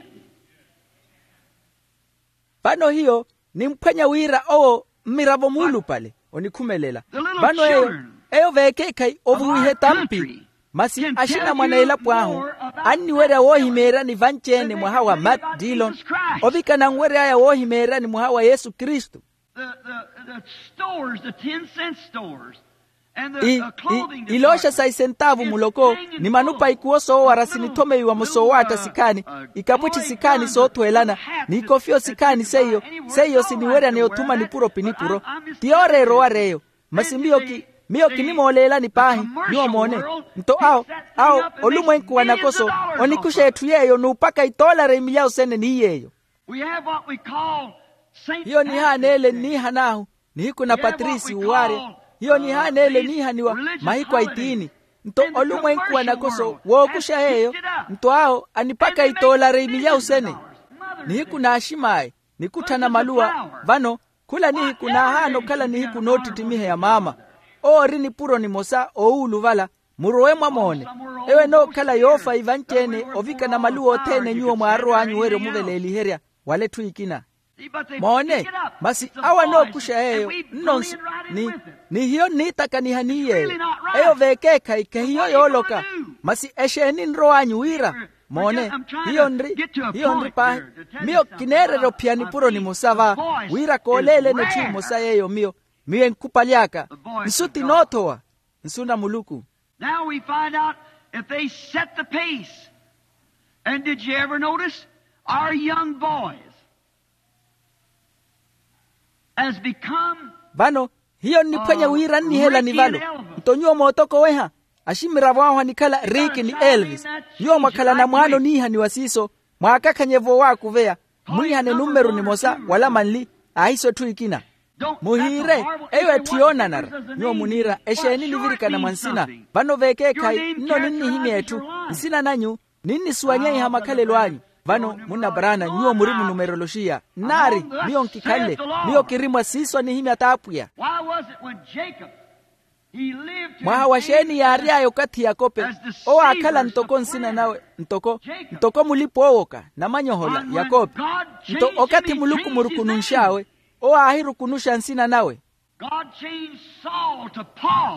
Bano hiyo ni mpanya wira o miravo mulu pale onikumelela bano eyo eyo veke kai ovuhe tampi masi ashina mwanaela pwaho ani wera wo himera ni vanchene mwahawa Matt Dillon ovika na ngwere aya wo himera ni mwahawa Yesu Kristo. The, the, the stores, the ten cent stores, and the, I, the clothing I, ilosha sai centavu muloko ni manupa ikuoso warasini tome iwa msowata sikani ikapuchi sikani so tuelana ni kofio sikani seyo seyo siniwera ni otuma ni puro pinipuro tiore roa reyo masimbio ki mio kinimolela ni pahi niwa mone nto ao ao olumwenku wanakoso onikusha etu yeyo nupaka itola reimi yao sene ni yeyo. We have what we call Saint hiyo ni hanele ni hanahu ni hiku na Patrisi uware hiyo ni hanele ni haniwa mahikwa itini nto olumwenku wanakoso wokusha heyo nto ao anipaka itola reimi yao sene ni hiku na ashimae ni kutana malua vano kula ni hiku na hano kala ni hiku noti timihe ya mama o rini puro ni mosa o uluvala murowe mwamone ewe no kala yofa ivanchene ovika na maluo tene nyuo mwaro anyu wero muvele eliheria wale tuikina mone masi awa no kusha heyo nonsu ni ni hiyo nitaka ni haniye eyo vekeka ike hiyo yoloka masi esheni nro anyu wira mone hiyo ndri hiyo ndri pa mio kinerero piani puro ni musava wira kolele no chi musa yeyo mio mio nkupaliaka nsuti notoa nsunda muluku. Now we find out if they set the pace. And did you ever notice our young boys has become vano hiyo ni panya wira ni hela ni valo ntonyo motoko weha ashimira waho nikala Ricky ni Elvis yo makala na mwano ni hani wasiso mwaka kanyevo wako vea mwihane numero ni mosa wala manli aiso tuikina muhire ewe tiona nara nyo munira esheni livirika na mansina vano veke kai no nini hini etu nsina nanyu nini suwanyai hamakale lwanyu vano muna barana nyo murimu numeroloshia nari niyo nkikale niyo kirimwa siso ni himi atapuya mwaha washeni ya ariayo kati ya kope o akala ntoko nsina nawe ntoko ntoko mulipo owoka na manyohola ya kope nto okati muluku murukununshawe o ahiru kunusha nsina nawe. God changed Saul to Paul,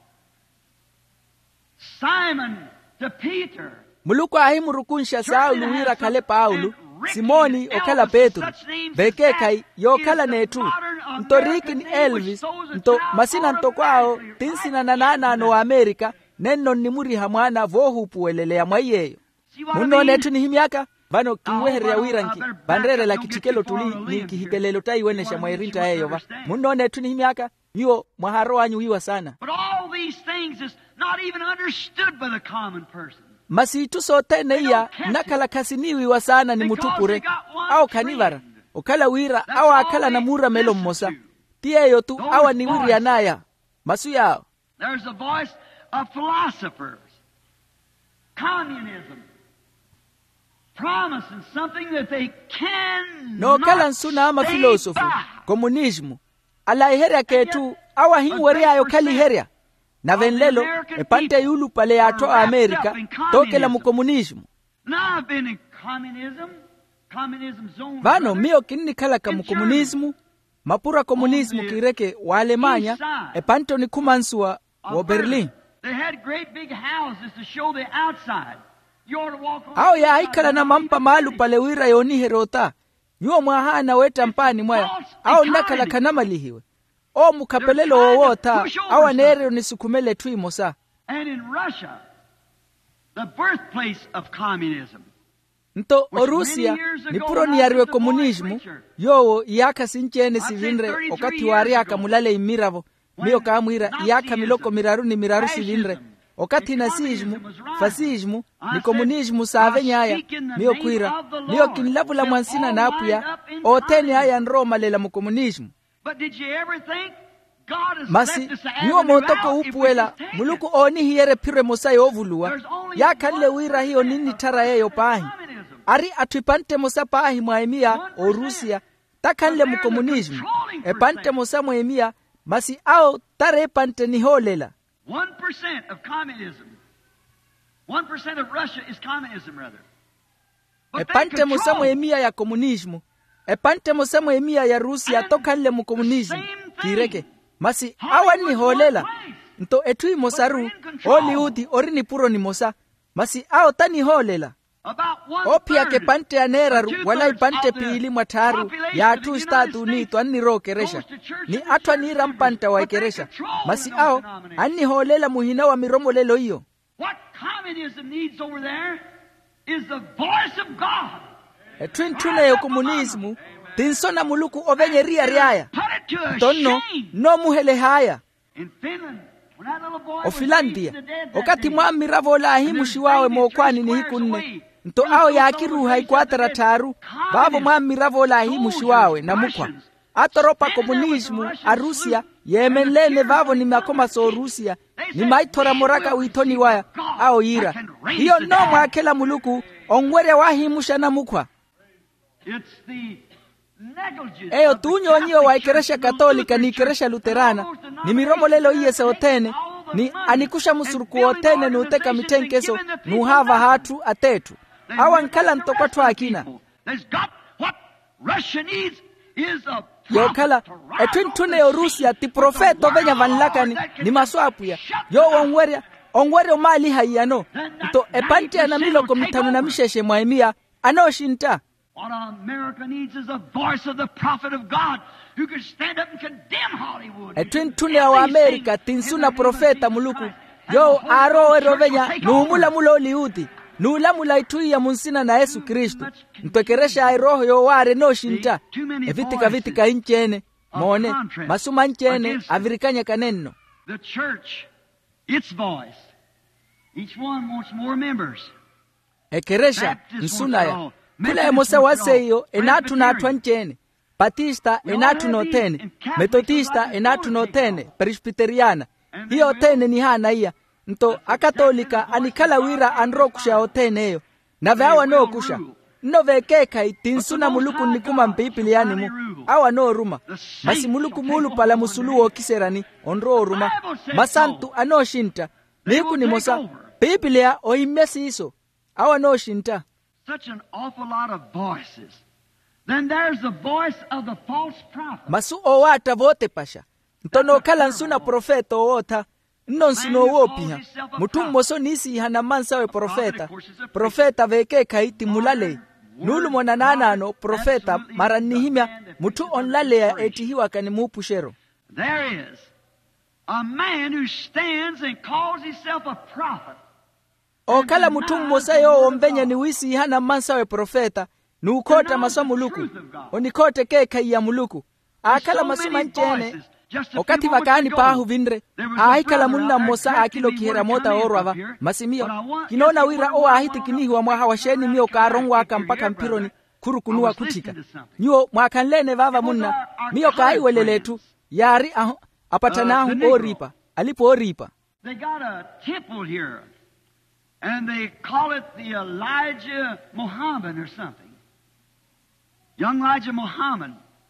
Simon to Peter. Muluku ahimu rukunsha Saulu wira kale Paulo, Simoni okala Petro, veke kai yokala netu, nto Ricky ni Elvis, nto masina nto kwao, tinsina nanana no Amerika, neno ni muri hamwana vohu puelelea mwayeyo. Muno netu ni himiaka? Vano kingwehere ya wiranki bandrere la kichikelo tuli ni kihikelelo tai wenesha mwairinta heyo va muno netu ni himiaka yuo mwaharo anyu iwa sana. But all these things is not even understood by the common person. Masi tusote neya nakala kasiniwi wa sana ni mutupure au kanivara okala wira au akala na mura melo mmosa tiyeyo tu awa ni wiri anaya masu yao. There's a voice of philosophers, communism, promising something that they can no kala nsuna ama filosofu komunismu ala iheria ketu awa hingwere ayo kali heria na venlelo epante yulu pale ato Amerika tokela mu komunismu. Now I've been in communism, communism zone. Vano mio kinini kala ka mu komunismu mapura komunismu kireke wa Alemanya epante ni kumansua wa Berlin. They had great big houses to show the outside. Ao ya haikala na mampa malu pale wira yoni herota yuo mwahana weta mpani mwaya ao nakala kanamalihiwe o mukapelelo wowota awa nere nisukumele tui mosa. And in Russia, the birthplace of communism, nto Orusia ni puro ni yariwe komunismu yowo yaka sinchene sivinre okati wariaka mulale imiravo miyo kamwira yaka miloko miraru ni miraru sivinre okati nasismu fasismu ni komunismu save nyaya miyo kwira miyo kinlavula mwansina napuya oteni haya nroma lela mu komunismu. But did you ever think masi niwo motoko upuela muluku oni hiyere pire mosayi ovuluwa yakhanle wira hiyo nini tara yeyo pahi ari atwipante mosa pahi mwaemia o Rusia takhanle mu komunismu epante mosa mwaemia masi ao tare epante niholela one percent of communism. one percent of Russia is communism, rather. Epante mosa mwaemia ya komunismu epante mosa mwaemia ya Rusia tokhanle mu komunismu kireke masi awa niholela nto etui mosaru Hollywood orini puro ni mosa masi ao tani holela opia ke pante aneraru wala ipante pili mwataru ya atu statu ni to anni ro keresha ni atwa ni rampanta wa keresha masi ao anni holela muhina wa miromo lelo hiyo. What communism needs over there is the voice of God. Etwin tune yo komunismu tinsona muluku ovenye ria riaya tonno no muhele haya In Finland, when that little boy o Finlandia okati mwami ravola himushi wawe mokwani ni hikunne nto ao yakiru haikwatara taru babo mwami ravola himushi wawe na mukwa atoropa komunismu a Rusia yemenlene babo ni makoma so Rusia ni maitora moraka uitoni waya ao ira hiyo no mwakela muluku ongwere wa himusha na mukwa. It's the eyo tunyo nyo wa ikeresha katolika ni ikeresha luterana ni miromo lelo iye seotene ni anikusha musuruku otene ni uteka mitenkeso nuhava hatu atetu awa nkala ntokwa twa akina yo kala etwin tune yo Rusia ti profeto venya vanlakani ni maswapuya yo onweria onweria mali hayano nto epanti ana miloko mitanu na misheshe mwaemia anoshinta. What America needs is a voice of the prophet of God who could stand up and condemn Hollywood. Etwin tune wa America tinsuna profeta muluku yo aro rovenya numula muloli uti nula mula itui ya munsina na Yesu Kristo ntwekeresha ai roho yo ware no shinta evitika vitika inchene mone masuma inchene avirikanya kanenno. The church, its voice, each one wants more members. Ekeresha nsunaya kula emosa waseyo enatu na atwanchene Batista enatu no tene Metodista enatu no tene Presbyteriana hiyo tene ni hana iya nto akatolika anikala wira anrokusha otene yo na vawa no kusha no vekeka itinsuna muluku nikuma mpipili yani mu awa no ruma masi muluku mulu pala musuluo kiserani onro ruma masantu anoshinta niku ni mosa Biblia oimesi iso awa no shinta. Such an awful lot of voices. Then there's the voice of the false prophet. Masu owata vote pasha ntono kala nsuna profeta owota nno nsuno wopia mutumbo so nisi hana mansa we profeta profeta veke kaiti mulale nulu mona nanano profeta maranihimya mutu onlale ya etihiwa kani mupushero. There is a man who stands and calls himself a prophet. Okala mutumbo sayo ombenya ni wisi hana mansa we profeta nukota maswa muluku onikote keka ya muluku akala masuma nchene okati vakani pahu vinre ahikala munna mosa akilo kihera mota orwava masimio kinona wira o ahiti kinihiwa mwaha washeni mio karongwa kampaka mpironi kurukunua kutika nyo mwakanlene vava munna mio kai weleletu yari aho apatanahu oripa alipo oripa. They got a temple here and they call it the Elijah Muhammad or something. Young Elijah Muhammad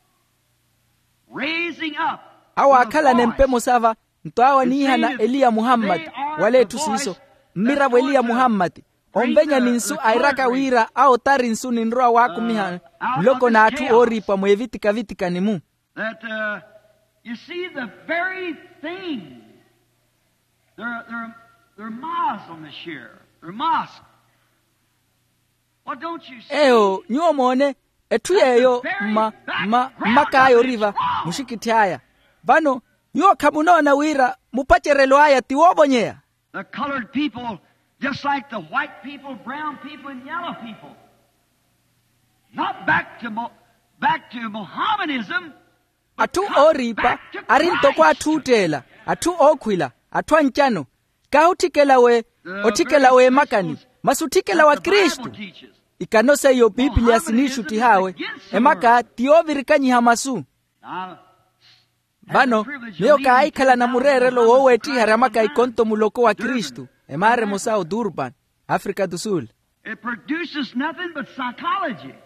raising up awa akala nempe mosava ntoawa niha na Elia Muhammad wale tusiso mira Elia Muhammad ombenya ninsu airaka wira au tari nsu ninroa waku miha loko na atu oripa mwevitika vitika nimu. That uh, you see the very thing they're, they're, they're Muslims here. They're mosque. What don't you see? Eyo nyomone etuyeyo ma ma makayo riva mushikitaya bano yo kamunona wira mupacherelo aya tiwobonyea. The colored people just like the white people, brown people and yellow people. Not back to Mo, back to Mohammedanism. Atu oripa arinto kwa tutela atu okwila atu anchano kautikela we otikela we makani masutikela wa Kristo ikanose yo Biblia sinishuti hawe emaka tiovirikani hamasu. vano niyo kaikhala na murerelo woweti haramaka ikonto muloko wa Kristu emare Mosao Durban, Afrika do Sul. It produces nothing but psychology.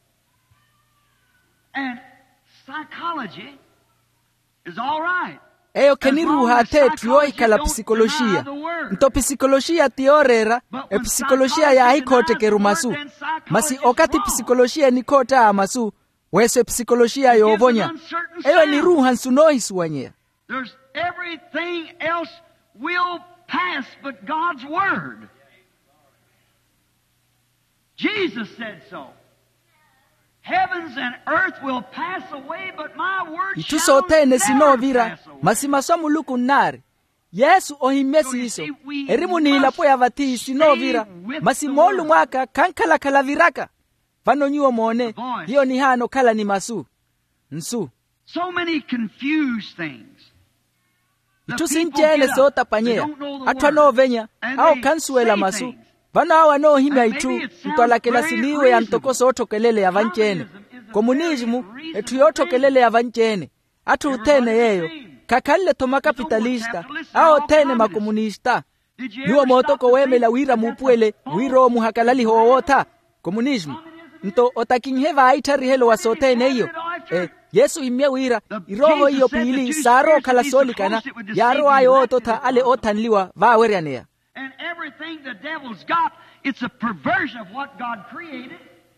And psychology is all right. Eyo keniruha tetu yo ikala psikoloshia. Nto psikoloshia tiorera e psikoloshia ya hikote kerumasu. Masi okati psikoloshia nikota amasu wese psikoloshia yovonya. Eyo ni ruha nsunohisu wanyea. There's everything else will pass but God's word. Jesus said so. Heavens and earth will pass away, but my word Itu shall sote never sinovira pass away. masimasomu luku nari. Yesu ohimesi iso. Erimu ni ilapo ya vati sinovira masimolu mwaka kankala kalaviraka. Vano nyuo mone hiyo ni hano kala ni masu. Nsu. So many confused things. Itu sinjene sota panyea. Atwa no venya. Ao kansuela masu. Vano awa no himya itu. Mtola kela siliwe ya ntoko soto kelele ya vanchene. Komunismu etu yoto kelele ya vanchene. Atu utene yeyo. Kakale toma kapitalista. Ao tene makomunista. Niwa motoko weme la wira mupuele. Wiro muhakalali hoota. Komunismu. Nto otakinheva aitari helo wa sote neyo. Eh, Yesu imye wira. Iroho iyo pili. Saro kalasoli kana. Yaro ayo otota ale otanliwa. Va werianea. And everything the devil's got, it's a perversion of what God created.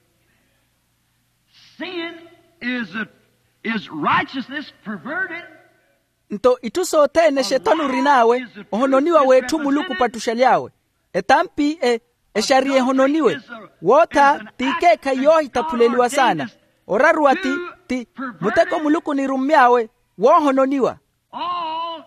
Sin is a, is righteousness perverted. Nto ituso tene shetanu rinawe ohononiwa wetu muluku patushalyawe. Etampi e esharie hononiwe. Wota tike kayo itapuleliwa sana. Oraruati ti muteko muluku nirumyawe wohononiwa. All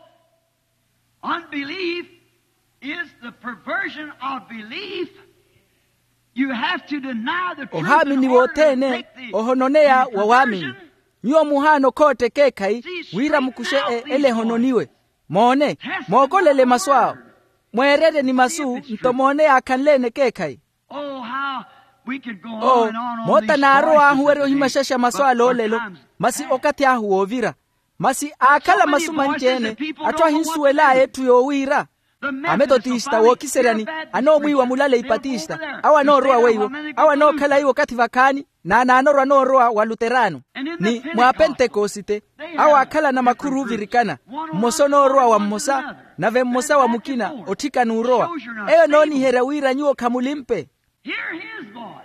unbelief is the perversion of belief. You have to deny the truth Ohamini in order to wotene take the, ohononea the wawamini. perversion. Nyuo muhano kote kekai wira mukushe e ele hononiwe. Mone mokolele maswao. Mwerede ni masu ntomone akanlene kekai. Oh, how we could go Oh, on and on on mota these na roa voices huwero of the himashasha day. maswa But lolelo. for times Masi past, okati ahu ovira. Masi akala many masu voices manjene. that people Atwa don't know hinsuela what to do. etu yo wira. the Methodists Ametotista will finally wokiserani hear a Baptist ano mwiwa preacher. mulale They'll go ipatista over there. awa no They'll roa stay there weiwo while then they go awa to no Luther. kala iwo kati vakani na na anorwa no roa wa luterano And in the ni Pentecost, mwa pentekosite they awa have akala na makuru different virikana groups. One mmoso no roa wa mmosa na ve mmosa wa mukina otika nuroa Shows you're not eyo noni stable. hera wira nyuo kamulimpe Hear his voice.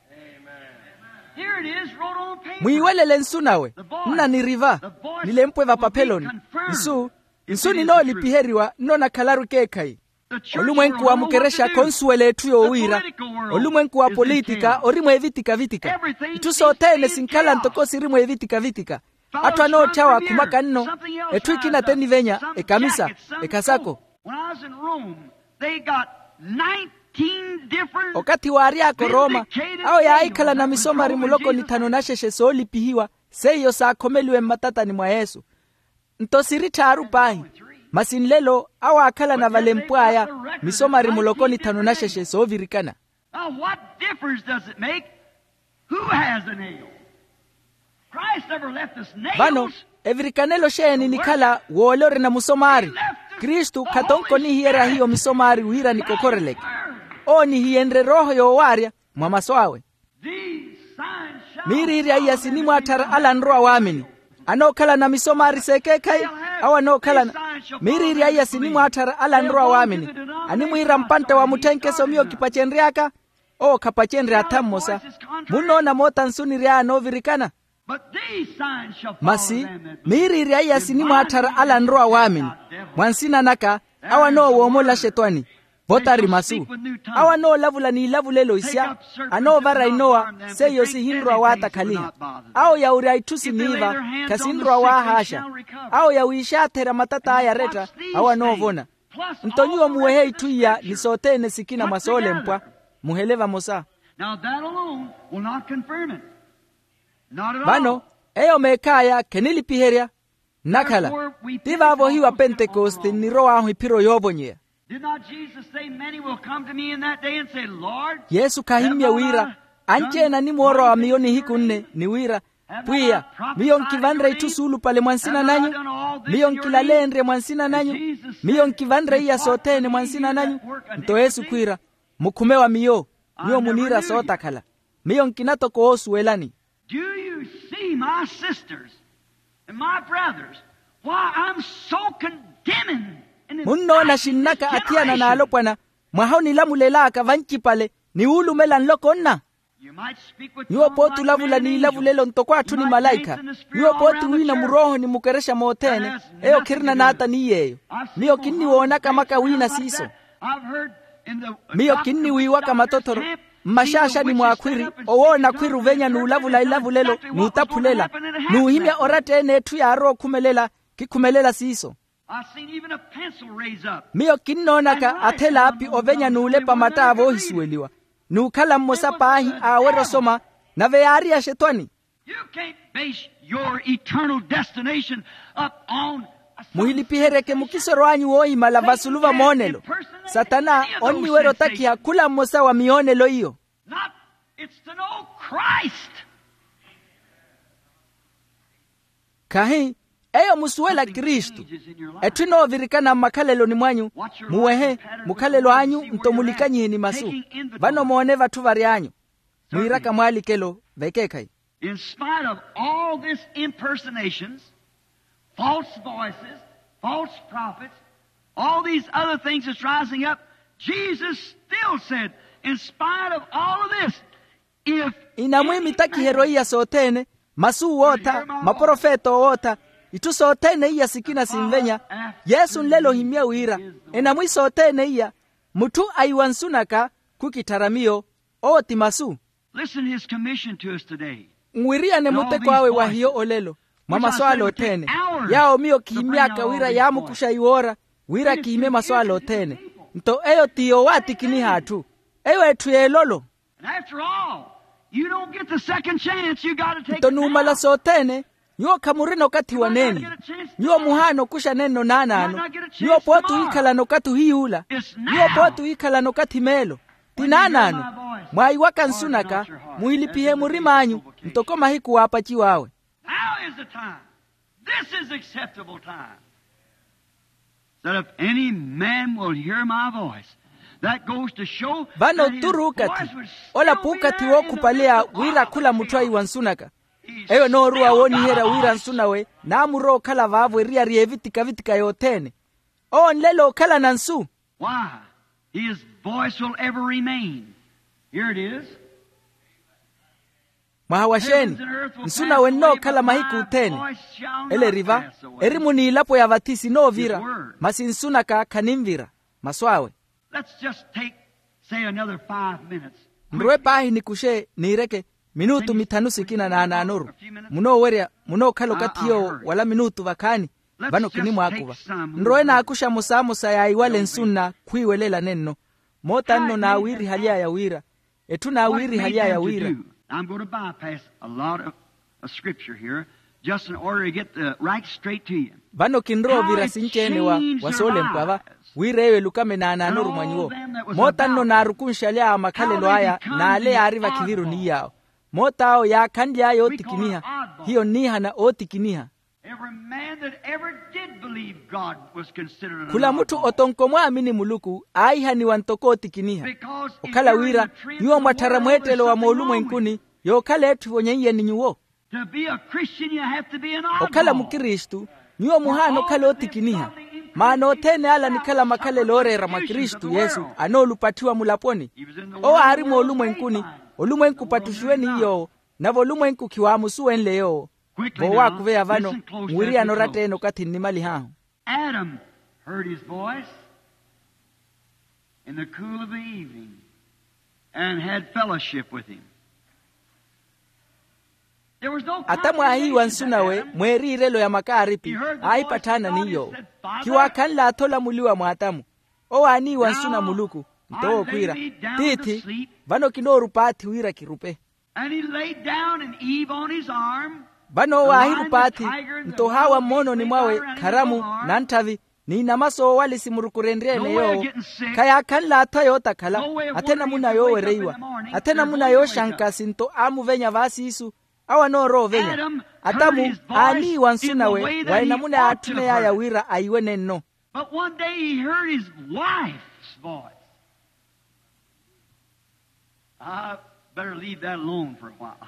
Here it is, wrote on paper. mwiwelele nsu nawe The voice. nna ni riva The voice nilempwe va will be papeloni confirmed nsu if nsu it ni is no the truth. lipiheriwa nona kalaru kekai The church olumwenku will wa know what mukeresha to do. konsuele etu yo The wira political world olumwenku wa is in politika chaos. orimwe vitika vitika Everything itusotene seems to be in sinkala chaos. ntokosi rimwe vitika vitika Fellows atwa no run chawa from here. kumaka nno Something else etwikina rise teni up. venya Some ekamisa jacket, some ekasako coat. When I was in Rome, they got nineteen different okati wari ako Roma vindicated ao ya angels aikala na that misoma was rimuloko drove in ni Jesus' tano na sheshe soli pihiwa seyo sa komeliwe matata ni mwa Yesu ntosiri taru pahi masinlelo awa akala na valempwaya misoma rimuloko ni tano na sheshe so virikana. Now, what difference does it make who has a nail? Christ never left us nails. Vano evirikanelo sheni nikala wolore na musomari Kristu katonko ni hiera hiyo misomari wira ni kokorelek o ni hiendre roho yo waria mwa maswawe These signs shall miri ria yasini mwatara ala nroa wamini ano kala na misomari sekekai awa no kala na miri ria yasini mwatara ala nroa wamini ani mwira mpante wa mutenke somio kipachenriaka o kapachenri atamosa muno na mota nsuni ria no virikana. But these signs shall follow Masi them that miri ria yasini mwatara ala nroa wamini mwansina naka awa no womola shetwani botari masu awa no lavula ni lavulelo isya ano vara inoa seyo si hinrwa wata kaliha ao ya uri aitusi niva kasindrwa wa hasha ao ya uisha tera matata aya reta awa no vona ntonyiwa muwehe ituya nisotene sikina masole mpwa muheleva mosa. Now that alone will not confirm it. Not at Vano all. eyo mekaya kenili piheria nakala tivavo hiwa pentekoste ni roa ahu ipiro yobonye. Did not Jesus say, many will come to me in that day and say, Lord, Yesu kahimya wira anchena ni mworo wa mioni hiku nne ni wira pwia miyo nkivandra itusulu pale mwansina nanyu, miyo nkilalendre mwansina nanyu, miyo nkivandra iya sotene mwansina nanyu, nto Yesu kwira mukumewa miyo niyo munira sota kala miyo nkinato koosu welani. Do you see, my sisters and my brothers, why I'm so condemning? Munno na shinnaka atiana na alopwana mwahoni lamulelaka vanchi pale ni ulu melanlo konna. Niwo potu lavula ni lavulelo ntokwatu ni malaika. Niwo potu wina muroho ni mukeresha motene. Eyo kirna nata ni yeyo. Miyo kinni wonaka maka wina siso. Miyo kinni wiwaka matotoro. Mashasha ni mwakwiri. Owona kwiru venya nulavula ilavulelo. Nutapulela. Nuhimya orate ene tu ya aro kumelela. Kikumelela siso. Miyo kinnonaka atela api ovenya nulepa matavo hisueliwa. Nukala mmosa pahi awero soma na veyari ya shetani. Muhilipihereke mukisoro anyu woi malavasuluva monelo. Satana onni wero taki hakula mmosa wa mionelo iyo. Kahi eyo musuela Kristu. Etwino virikana makalelo ni mwanyu. Muwehe mukalelo anyu ntomulikanyi ni masu. Vano muone vatu vari anyu. Muiraka mwali kelo vekekai. In spite of all this impersonations, false voices, false prophets, all these other things that's rising up, Jesus still said, in spite of all of this, if inamwe mitaki heroia sotene, masu wota, maprofeto wota, itu sotene iya sikina simvenya, Yesu nlelo himia uira, enamwi sotene iya, mutu aiwansunaka kukitaramio, oti masu. Listen his commission to us today. Mwiria ne mute kwawe wa hiyo olelo, mama swalo tene, yao miyo kimiaka wira yamu kusha iwora, wira kime maswalo tene, nto eyo tiyo wati kini hatu, eyo etu ye lolo. And after all, you don't get the second chance, you gotta take nto numala sotene, nyo kamurino kati waneni, nyo muhano kusha neno nanano, nyo potu ikala no katu hiula, nyo potu ikala no kati melo, tinanano, mwaiwaka nsunaka, muhilipihe murimanyu, ntokoma hiku wapachi wawe. Now is the time. This is acceptable time. That if any man will hear my voice, that goes to show Bano that his turu voice kati, would ola still be pukati there woku in the palea middle wira of kula the mutuai field. wansunaka. He's Eyo no ruwa still woni got hera a wira voice. nsunawe, na amuro kala vavwe ria rie vitika vitika yotene. O nlelo kala nansu. Why? His voice will ever remain. Here it is. Mahawasheni, nsuna wenno kala mahiku utene. Ele riva, erimu ni ilapo ya vatisi no vira, masi nsuna ka kanimvira, maswawe. Let's just take, say, another five minutes. Mruwe pahi ni kushe ni ireke, minutu mitanu sikina na ananoru. Muno weria, muno kalo katiyo wala minutu vakani, vano kinimu akuva. Mruwe na akusha musa musa ya iwale nsuna kuiwelela neno. Mota nno na awiri halia ya wira. Etu na awiri halia ya wira. I'm going to bypass a lot of, of scripture here, just in order to get the right straight to you. Vano kinro vira sinchene wa wasole mpava, wirewe lukame na ananoru mwanyo. Mota nno na arukunshalia makale loaya na ale ariva kiviru ni yao. Mota ao ya kandi ayo otikiniha, hiyo niha na otikiniha. Every man that ever did believe God was considered an Kula mutu otonko mwamini muluku, aiha ni wantoko otikiniha. Because if Okala you're in wira, the tree of nyuo the mwatara world, mwete there's lo wa something molumu wrong with nkuni, yo kale etu wonye iye ni nyuo. To be a Christian, you have to be an Okala oddball. mukiristu, nyuo muhano kale otikiniha. Maano tene ala nikala makale lore rama Kristu Yesu, anolu patiwa mulaponi. O harimo olumu nkuni, olumu nku patushuweni iyo, na volumu nku kiwamusu enle yo. Bo waku vea vano, mwiri anorate eno kati nimali hao. Adam heard his voice in the cool of the evening and had fellowship with him. There was no Atamu ahi wansunawe, mweri irelo ya makaripi, ahi patana niyo. Kiwa kanla atola muliwa mwatamu. O ani wansuna muluku, mtoo kwira. Titi, vano kinoru pati wira kirupe. And he laid down and Eve on his arm. Bano wa ahiru pati, mto hawa mono ni mwawe, karamu, nantavi, ni namaso wali simurukurendrene yo. Kaya kanla atayo takala, atena muna yo wereiwa. Atena muna yo shanka sinto amu venya vasi isu, awa no ro venya atamu ani wansuna we wainamune atune ya ya wira aiwe nenno. But one day he heard his wife's voice. I better leave that alone for a while.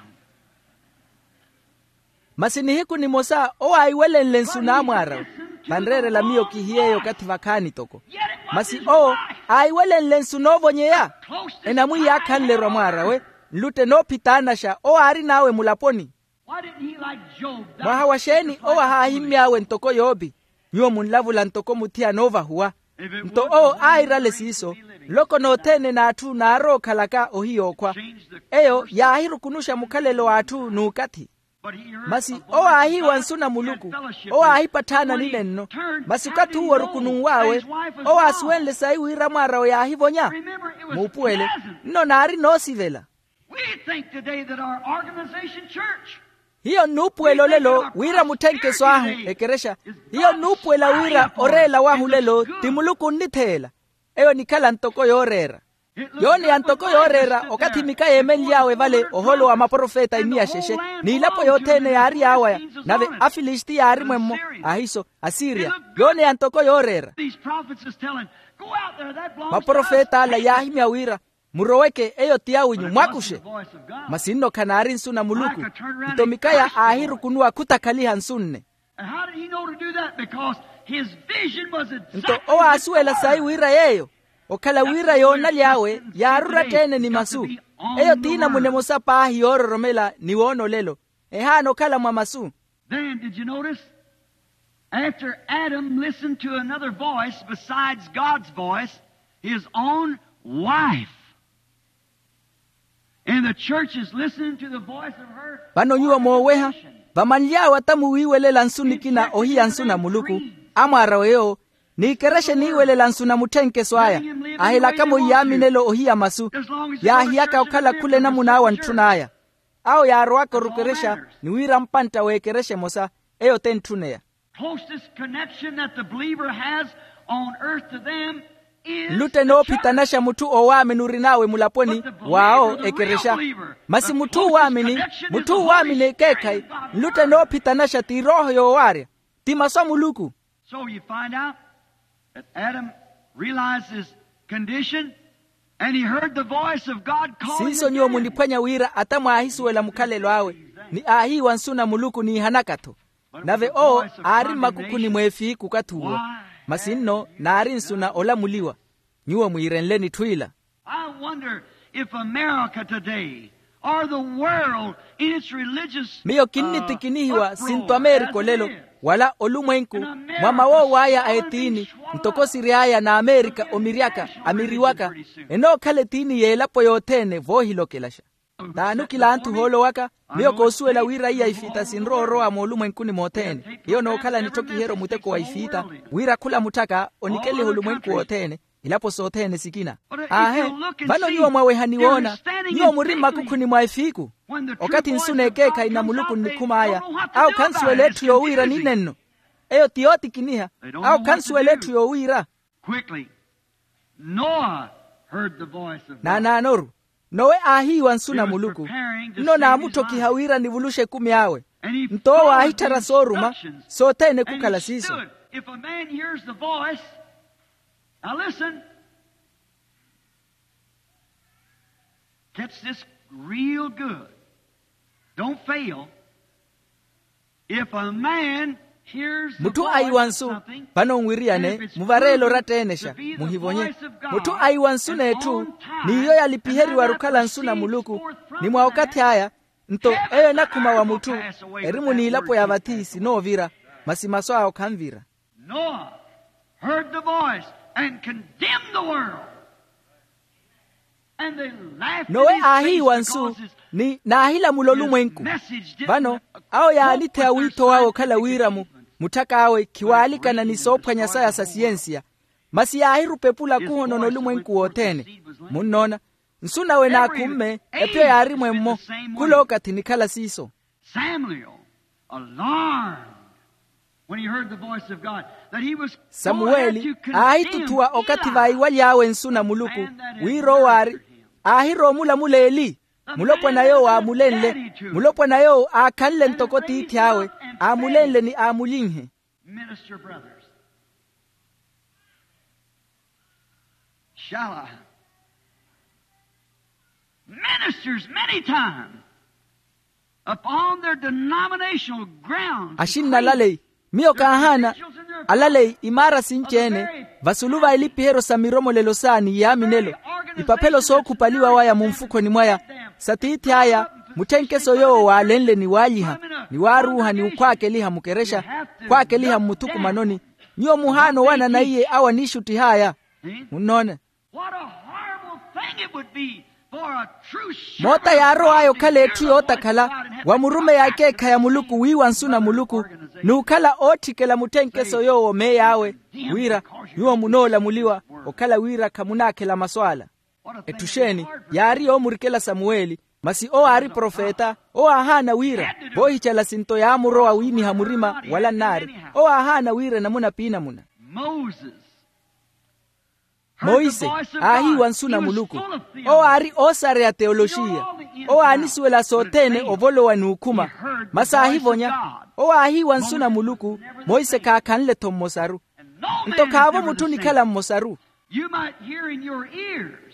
Masini hiku ni mosa o aiwele lensuna mwara bandrere la mio kihieyo kati vakani toko masi o aiwele lensunovo nyeya enamui ya kanlero mwara we lute no pitana sha o ari nawe mulaponi mahawasheni o hahimya we ntoko yobi nyo munlavula ntoko mutia nova huwa nto o aira lesiso loko no tene na atu na aro kalaka ohiyo kwa eyo ya ahiru kunusha mukalelo atu nukati masi o ahi wansuna muluku o ahi patana ninenno masi katu warukunu wawe o aswenle sai wira mara o ahi vonya mupuele no nari no sivela. We think today that our organization church hiyo nupuelo lelo wira mutenke swahu ekeresha hiyo nupuela wira orela wahu lelo timuluku nitela eyo nikala ntoko yorera yoni antoko yorera okati mikaye emeli yawe vale oholo wa maprofeta imia sheshe ni ilapo yotene yari yawa nave afilisti yari mwemo ahiso Asiria yoni antoko yorera maprofeta ala yahimi awira muroweke eyo tiawinyu mwakushe masino kanari nsuna muluku ito mikaya ahiru kunua kutakali hansunne nto owa asuela sai wira yeyo okala wira yona liawe yarura tene ni masu eyo tina mune musapa ahi oro romela ni wono lelo ehano kala mwa masu. Then did you notice after Adam listened to another voice besides God's voice, his own wife, and the church is listening to the voice of her bano nyuwa moweha bamanlia watamu wiwele lansuni kina ohi ansuna muluku amara weo ni kereshe ni wele lansuna mutenke swaya ahila kamo yaminelo ohiya masu ya hiyaka okala kule namuna wantunaya au ya arwako rukeresha ni wira mpanta wekereshe mosa eyo tentuneya. Closest connection that the believer has on earth to them is lute no pitanasha mutu owame nurinawe mulaponi wao ekeresha masi mutu wamini mutu wamini kekai lute no pitanasha ti roho yo ware ti maso muluku. So you find out that Adam realized his condition and he heard the voice of God calling siso nyo munipanya wira atamwa ahisuwela mukalelo awe ni ahi wansuna muluku ni hanakato nave o ari makuku ni mwefi kukatuwa masinno na ari nsuna ola muliwa nyuwa muirenleni twila. I wonder if America today or the world in its religious miyo kinni tikinihiwa sinto Ameriko lelo wala olumwenku mwama wo waya aetini ntoko siriaya na Amerika omiriaka amiriwaka eno kale tini yelapo yotene vohilo kelasha tanu kila antu holo waka miyo kosuela wira iya ifita sinroro ama olumwenku ni motene iyo no kala nitoki hero muteko wa ifita wira kula mutaka onikele olumwenku wotene ilapo sotene sikina ahe bano niwo mwawe haniwona niwo murima kukuni mwaifiku okati nsunekeka ina muluku nikumaya au kansueletu yo wira ninenno eyo tioti kiniha au kansueletu yo wira. Quickly Noah heard the voice of God. na na noru nowe ahi wansuna muluku no na mutoki hawira nivulushe kumi awe ntowa ahitara soruma sotene kukala siso. If a man hears the voice, now listen, catch this real good, don't fail. If a man hears the mutu voice aiwansu of something, pano mwiriane muvarelo ratenesha muhivonye mutu aiwansu netu niyo yalipiheri warukala nsuna muluku ni mwa wakati haya nto eyo nakuma wa mutu erimu ni ilapo ya vatisi no vira masimaso ao kamvira. Noah heard the voice and condemned the world. And they laughed nowe in his ahi face wansu because his ni nahila mulolu mwenku bano ao ya alite wito wao kala wiramu mutaka awe kiwalika na nisopwa nyasaya sa siensia masi ya ahiru pepula kuhono nolu mwenku wotene munona nsuna we na kumme epyo ya arimwe mmo kulo katinikala siso. Samuel, alarmed when he heard the voice of God, that he was Samueli ahitutua okati vai wali awe nsuna muluku wiro wari ahiro mula muleli mulopwa nayo amulenle mulopwa nayo akhanle ntokoti ityawe amulenle ni amulinhe. Minister brothers, shall I? Ministers many times upon their denominational grounds. Ashinna lalei mio kahana alalei imara sinchene vasuluva ilipihero samiromo lelo sani yaminelo ipapelo so kupaliwa waya mumfuko ni mwaya satiti haya mutenkeso yo wa lenle ni wayiha ni waruha ni ukwake liha mukeresha kwake liha mutuku manoni nyo muhano wana na iye awa nishuti haya unone mota ya roho ayo kale tiyo otakala wa murume yake kaya muluku wiwa nsuna muluku nukala otikela mutenkeso yo me yawe wira yuo munola muliwa okala wira kamunakela maswala etusheni yari omurikela Samueli masi o ari profeta o ahana wira bohichala sinto ya muroa wimi hamurima wala nari o ahana wira namuna pina muna Moses Moise ahi wansuna muluku o ari osare ya teolojia o anisuela sotene ovolo wa nukuma masa hivonya o ahi wansuna muluku Moise ka kanle tom mosaru nto kavo mutuni kala mosaru. You might hear in your ears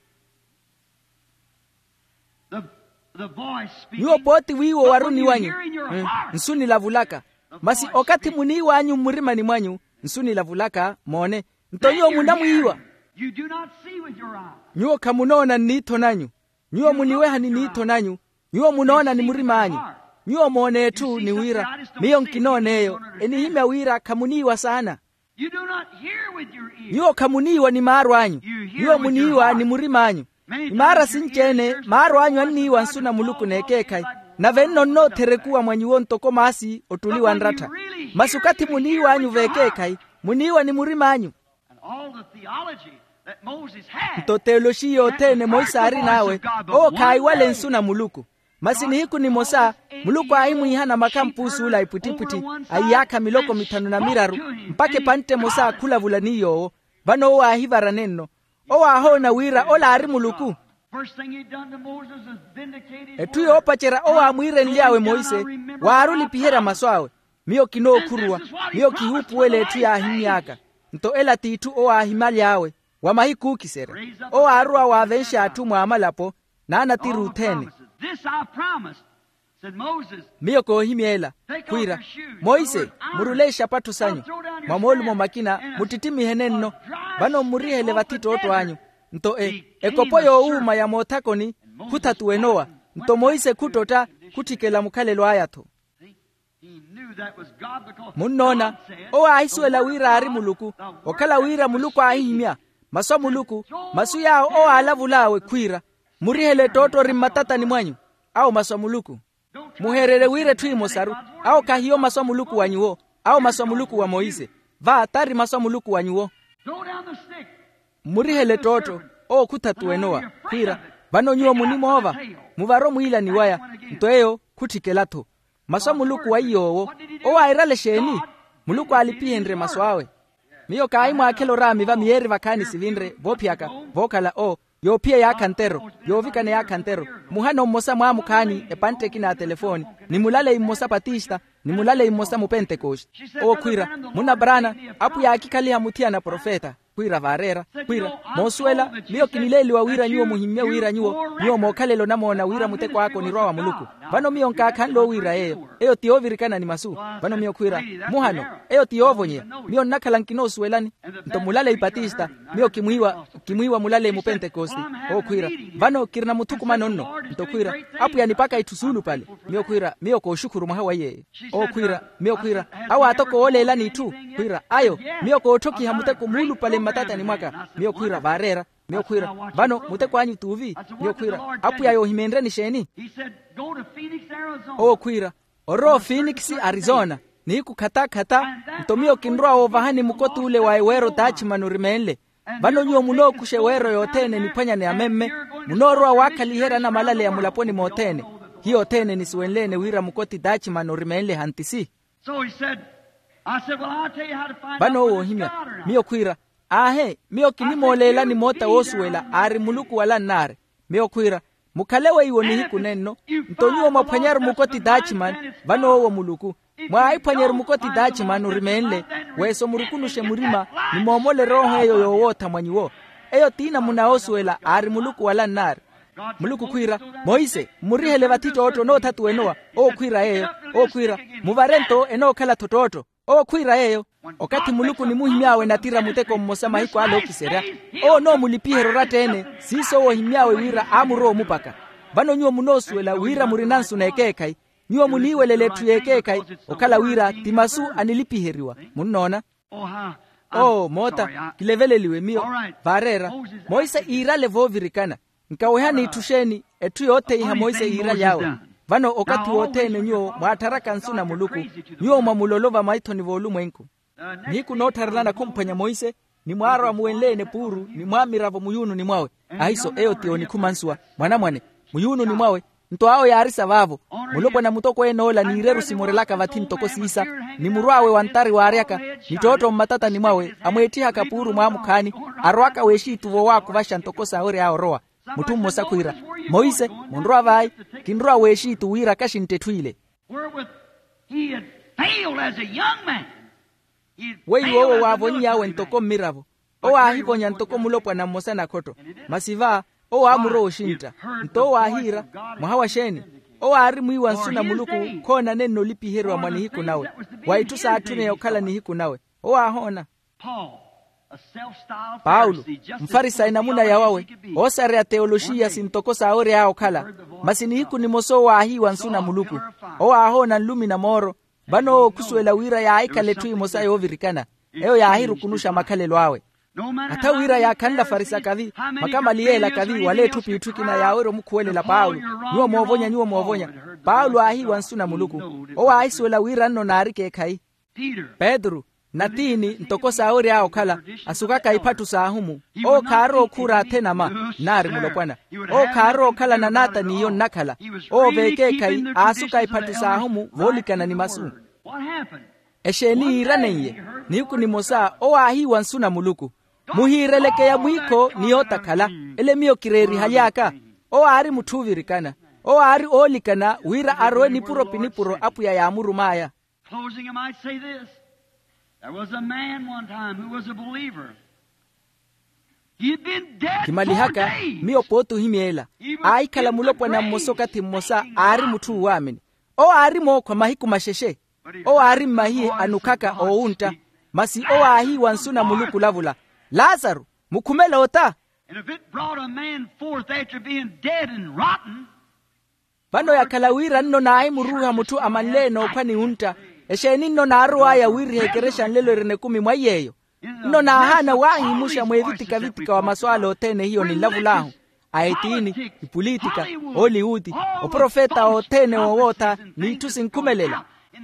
the the voice speaking. Niwo poti wiwo waruni wanyu mm. nsuni lavulaka masi okati muni wanyu murima ni mwanyu nsuni lavulaka mone ntonyo munamuiwa. You do not see with your eyes. Nyuo kamunona nito nanyu. Nyuo muniweha ni nito nanyu. Nyuo munona ni murima anyu. Nyuo mwone tu ni wira. Miyo nkinoneyo. Eni hime wira kamuniwa sana. You do not hear with your ears. Nyuo kamuniwa ni maru anyu. Nyuo muniwa ni murima anyu. Imara sinchene maru anyu aniwa nsuna muluku nekekai. Na venno no terekuwa mwanyuo ntoko masi otuliwa nrata. Masukati muniwa anyu vekekai. Muniwa ni murima anyu. All the theology that Moses had. To teolojia tene Moise ari nawe o kai wale nsuna muluku masini hiku ni Mosa muluku aimu ihana makampusu ula iputiputi ayaka miloko mitanu na miraru mpake pante Mosa kula vulaniyo bano o ahivara neno o ahona wira ola ari muluku. First thing he done to Moses is vindicated. Etuyo opachera o amwire nliawe Moise waruli pihera maswawe mio kino kurua mio kihupu wele etu ya ahimiaka nto ela titu o ahimali yawe wamahiku kisera o arua wavensha atumwa amalapo na anatiru tene. This I promised, said Moses. Mio ko himiela kuira Moise murulesha patu sanyu mamolu mo makina mutitimi henenno bano murihele batito oto anyu nto e ekopoyo uma ya motakoni kutatu enoa nto Moise kutota kutikela mukalelo ayato. Munona o aisuela wira ari muluku okala wira muluku ahimia maswa muluku masu yao o alavulawe kwira murihele toto rimatata ni mwanyu au maswa muluku muherere wire tui mosaru au kahiyo maswa muluku wanyuo au maswa muluku wa Moise va atari maswa muluku wanyuo murihele toto o kutatu enoa kwira bano nyuo munimova muvaro muila ni waya ntoeyo kutikelato maswa muluku wa iyowo o airale sheni muluku alipiendre maswawe miyo kaimu akelo rami va mieri vakani sivinre vopiaka vokala o yo pia ya kantero yo vikane ya kantero muhano Mosa mwa mukani epante kina telefoni ni mulale imosa patista ni mulale imosa mu Pentecost o kwira muna brana apu ya akikali ya mutia na profeta kwira varera kwira mosuela miyo kinileli wa wira nyuo muhimme wira nyuo nyuo mokalelo na mona wira muteko wako ni roa muluku bano miyo nkakando wira eyo eyo tiovirikana ni masu bano miyo kwira muhano eyo tiovonye miyo nakalankino suelani nto mulale ipatista miyo kimwiwa kimwiwa mulale mu Pentecost o kwira bano kirna mutuku manonno nto kwira apu ya nipaka itusulu pale miyo kwira miyo ko shukuru mahawa ye o kwira miyo kwira awa atoko olela ni tu kwira ayo miyo ko toki hamuteko mulu pale matata ni mwaka miyo kwira varera miyo kwira bano muteko anyu tuvi miyo kwira apu ya yo himendre ni sheni o kwira oro Phoenix Arizona ni kukata kata ntomio kinroa ovahani mukotu ule wa ewero tachi manurimenle bano nyuo muno kushe wero yotene nipanya ni amemme munoroa wakali hera na malale ya mulaponi motene hiyo tene nisiwenlene wira mukoti tachi manurimenle hantisi. So he said, I said, well, I'll tell you how to find bano out o whether it's himya God or not. miyo kwira ahe miyo kinimolela ni mota osuela ari muluku wala nare miyo kwira mukalewe iwo ni hiku nenno ntonyo mwaphwanyaru mukoti dachiman vano owo muluku mwai phwanyaru mukoti dachiman urimenle weso murukunushe murima ni momole roho eyo yowota mwanyiwo eyo tina munaosuela ari muluku wala nari muluku kwira Moise murihele vatito no tatu enoa o kwira eyo o kwira muvarento eno kala tototo o kwira eyo okati muluku ni muhimyawe natira muteko mmosama hiko alo kisera o no mulipihero ratene siso wo himyawe wira amuro mupaka bano nyuo munosuela wira murinansu na ekekai nyuo muniwelele tu ekekai okala wira timasu anilipiheriwa munona oh mota kileveleliwe mio varera Moise ira levo virikana nkawehani itusheni etu yote iha Moise ira yawe vano okati wote nyuo mwataraka nsuna muluku nyuo mamulolova maito ni volumwenku niku notarlana kumpanya Moise ni mwara muenlene puru ni mwamiravo muyunu ni mwawe aiso eyo tio ni kumansua mwana mwane muyunu ni mwawe nto ao yarisa vavo mulopo na mutoko enola ni ireru simorelaka vatini toko sisa ni murwawe wantari wariaka ni toto mmatata ni mwawe amwetiha kapuru mwamukani arwaka weshi tuvo waku vasha ntoko saore ao roa mutumu mosa kuira Moise munrua vai kinrua weshi tuwira kashinte tuile wei wowo wavonyi yawe ntoko miravo o ahivonya ntoko mulopwa na mosa na koto masiva o amuro oshinta nto wahira mwahawa sheni o ari mwiwa nsuna muluku kona neno lipi hero wa mwani hiku nawe waitu saa tune ya okala ni hiku nawe o ahona Paulo mfarisa inamuna ya wawe osare ya teolojia sintoko saore ya okala masini hiku ni moso wa ahiwa nsuna muluku o ahona nlumi na moro bano kusuela wira ya aika letui mosa ya ovirikana eo ya ahiru kunusha makalelo awe hata wira ya kanla farisa kavi makama liela kavi wale tupi tuki na ya oro mkuwele la Paulo nyuo mwovonya nyuo mwovonya Paulo ahi wansuna muluku o aisuela wira no narike kai Pedro natini ntoko saori ya okala asukaka ipatu saahumu o karo kura tena ma nari mulopwana o karo kala na nata niyo nakala o veke kai asuka ipatu saahumu volikana ni masu esheni iranenye niku ni mosa o ahi wansuna muluku muhireleke ya mwiko niyota kala ele miyo kireri hayaka o ari mutuvirikana o ari olikana wira arwe nipuro pinipuro apu ya yamuru maya. Closing, I might say this. There was a man one time who was a believer. He had been dead kimali four haka days. miyo potu himiela ai kala mulopwa na mosoka timosa ari mutu wamini o ari mo kwa mahiku masheshe o ari mahi anukaka o unta masi o ahi wansuna muluku lavula Lazaro mukumela ota. And if it brought a man forth after being dead and rotten, bano ya kalawira nno na ai muruha mutu amanle no kwani unta esheni nno na arwa ya wiri hekeresha nlelo rene kumi mwayeyo nno na hana wahi musha mwevitika vitika wa maswala otene hiyo ni lavulahu aetini ipolitika Hollywood o profeta otene owota ni tusinkumelela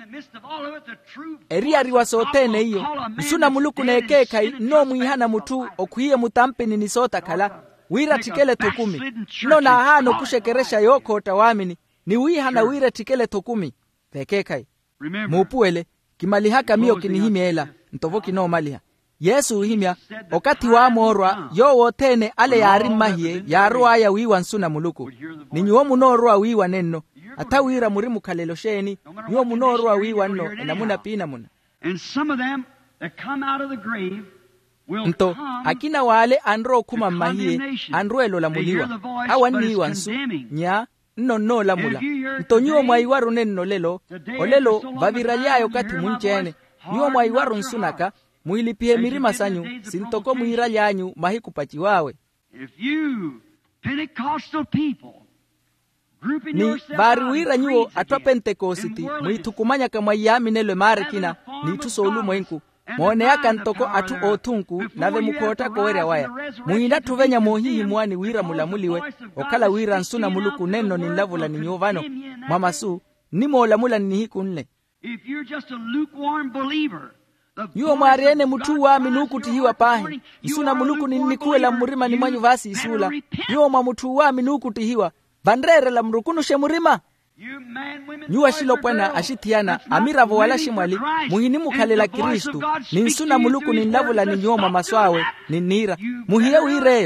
eria riwa sotene hiyo nsuna muluku nekeka no mwihana mutu okuhiye mutampeni ni sota kala wira tikele tokumi no na hano kushekeresha yoko otawamini ni wihana wira tikele tokumi pekekai mupuele kimali haka miyo kinihimiela ntovoki no maliha Yesu himya okati wa morwa yo wotene ale yari mahie yarwa ya wiwa nsuna muluku ninyuo munorwa wiwa nenno atawira murimu kalelo sheni nyuo munorwa wiwa nno enamuna pina muna and some of them that come out of the grave will nto come akina wale anro kuma mahie anruelo la muliwa awani wansu nya nno no la mula nto nyuo mwaiwaru nenno lelo olelo vaviraliayo kati munchene nyuo mwaiwaru nsunaka muilipie mirima sanyu sintoko muira lyanyu mahikupachi wawe. If you Pentecostal people grouping ni yourselves bari out wira in nyuo creeds atwa again, pentekositi in worldliness, muitukumanya kama yami nelo mare kina ni tusolu mwenku mwone yaka ntoko atu otunku nave mukota koweria waya muinda tuvenya mohihi mwani wira mulamuliwe okala wira nsuna muluku neno ni lavula ni nyovano mamasu ni mola mula ni hikunle if you're just a lukewarm believer, the yuo voice mwariene of mutu God wa cries minuku in tihiwa your pahe morning, you isuna are a muluku ni lukewarm nikuwe la believer. murima ni You mwanyu vasi better isula repent. yuo mamutu wa minuku tihiwa bandrere la mrukunu she murima You man, women, nyuwa boys, shilo or pwena girls, ashitiana that's not amiravo wala living for shimwali Christ. muhini mukalela And the voice Kristu of God ni speaks nsuna to you muluku through ni His nlavula word. ni nyoma Stop maswawe doing that. ni nira You muhiye better wireyo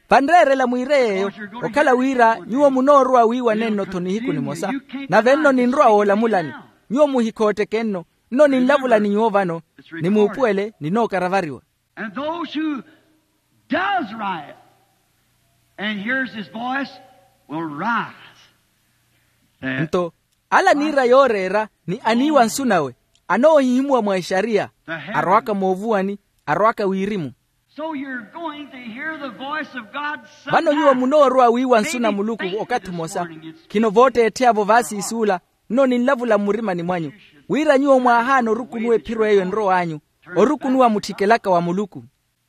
panrerela mwireyo okhala wira nyuo munorwa wiwa nenno tonihiku ni mosa na venno ninrwa olamulani nyuo muhikote kenno no ninlavulani nyuo vano nimuupuele ninokaravariwa. And those who does right and hears his voice will rise. Nto ala nira yorera ni aniwa nsunawe anohihimwa mwa sharia arwaka movuani arwaka wirimu. So you're going to hear the voice of God. Vano yuwa munorwa wiwa nsuna muluku okati mosa kino vote eteavo vasi isula no ninlavula murima ni mwanyu wira nyuo mwahano rukunuwe piro eyo nro anyu orukunuwa mutikelaka wa muluku.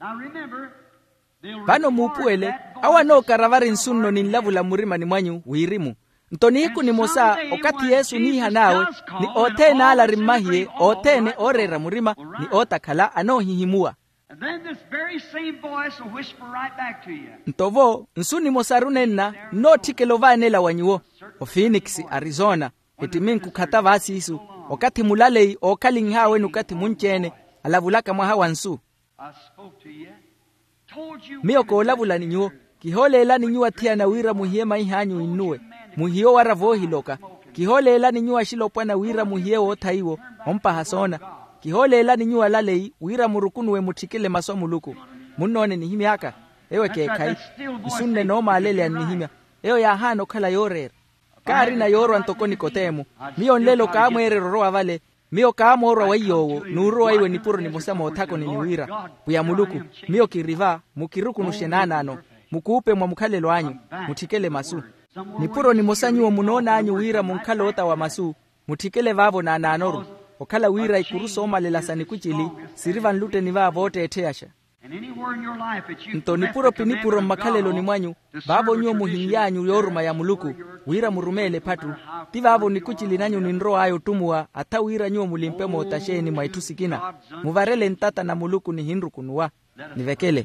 Vano mupuele awa no karavari nsunno ninlavula murima ni mwanyu wirimu ntonihiku ni mosa okati Yesu niha nawe ni otene ala rimahie otene orera murima ni otakala anohihimua. And then this very same voice will whisper right back to you. Ntovo nsuni mosarunenna no tikelovane wanyuo o Phoenix Arizona etiminku kata vasi isu okati mulalei okalinghawe nukati munchene alavulaka mwa hawansu. I spoke to you. Told you. Mio ko lavula ninyuo kiholela ninyua tia na wira muhie maihanyu inue muhio waravohiloka kiholela ninyua shilopwana wira muhie otaiwo ompa hasona kiholela ninyua lalei wira murukunuwe mutikile maso muluku munone ni himiaka ewe kekai isunne no malele ni himia eyo ya hano kala yorera kari na yoro antokoni kotemu mio nlelo ka mwere roa vale mio ka moro wayowo nuro aiwe nipuro ni musamo otako ni niwira buya muluku mio kiriva mukiruku nushenanano mukuupe mwa mukhalelo anyu mutikele masu nipuro ni musanyu munona anyu wira munkalo ota wa masu mutikele vavo na nanoru okala wira ikuruso omalela sani kuchili sirivan lute ni vavo ote eteasha. Ntonipuro pinipuro makhalelo ni mwanyu vavo nyuo muhinyanyu yoruma ya muluku wira murumele patu ti vavo ni kuchili nanyu ninro ayo tumua ata wira nyuo mulimpe motasheni maitusikina muvarele ntata na muluku ni hinru kunuwa nivekele.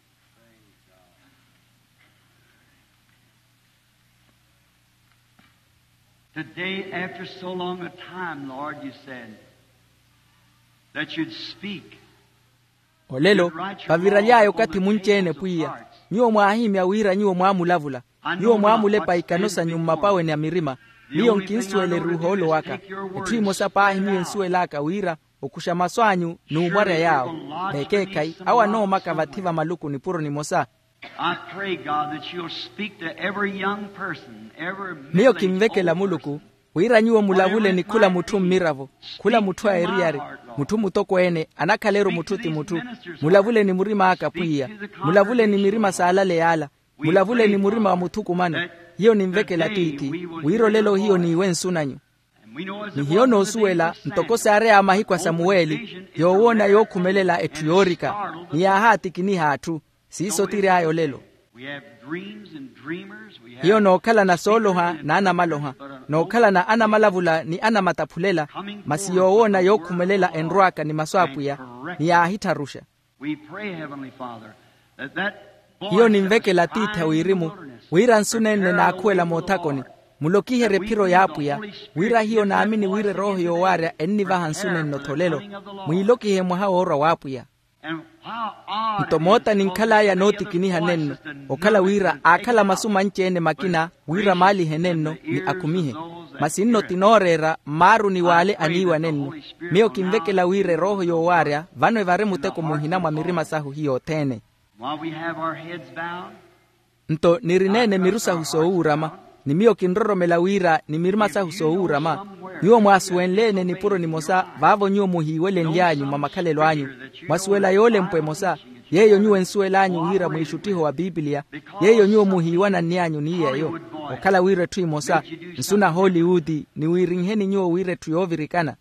Today, after so long a time, Lord, you said that you'd speak. Olelo paviralyayo kati munchene puya nyuo mwahimya wira nyuo mwamulavula nyuo mwamulepa ikanosa nyumma pawe ni amirima niyo nkinswele ruholo waka etimo sapahi niyo nsuelaka wira okusha maswanyu nuumware yao bekekai awa no makavativa maluku ni puro ni mosa. I pray, God, that you'll speak to every young person, every niyo kimveke la muluku wira nyuo mulavule ni kula mutu miravo kula mutu aeriari mutu mutoko ene anakalero mututi mutu mulavule ni murima akapuia mulavule ni mirima salale yala mulavule ni murima wa mutuku mana hiyo ni mveke la titi wiro lelo hiyo ni wensunanyu ni hiyo no suela ntokose area amahi kwa Samueli yowona yokumelela etuyorika ni ahati kini hatu siso tiri ayo lelo hiyo no kala na soloha na ana maloha no kala na ana malavula ni ana matapulela masiyowona yokumelela enrwaka ni maswapuya ni ahitarusha hiyo ni mveke la tita wirimu wira nsunene na akwela motakoni mulokihere piro yapuya wira hiyo na amini wire roho yowaria enni vaha nsunene notolelo muilokihe mwaha ora wapuya ntomota ninkala ya noti kini hanenno okala wira akala masuma nchene makina wira mali henenno ni akumihe masinno tinorera maru ni wale aniwa nenno mio kimveke la wire roho yowaria vano evare muteko muhina mwa mirima sahu hiyo tene nto nirinene mirusa husourama ni mio kinroromela wira ni mirima sahu sourama nyuo mwasuenlene ni puro ni mosa vavo nyuo muhiwele ndyanyu mamakalelo anyu mwasuela yole mpwe mosa yeyo nyuo nsuela anyu wira mwishutiho wa Biblia yeyo nyuo muhiwana nyanyu niyeyo okala wire tui mosa nsuna Hollywood ni wiringheni nyuo wire tuyovirikana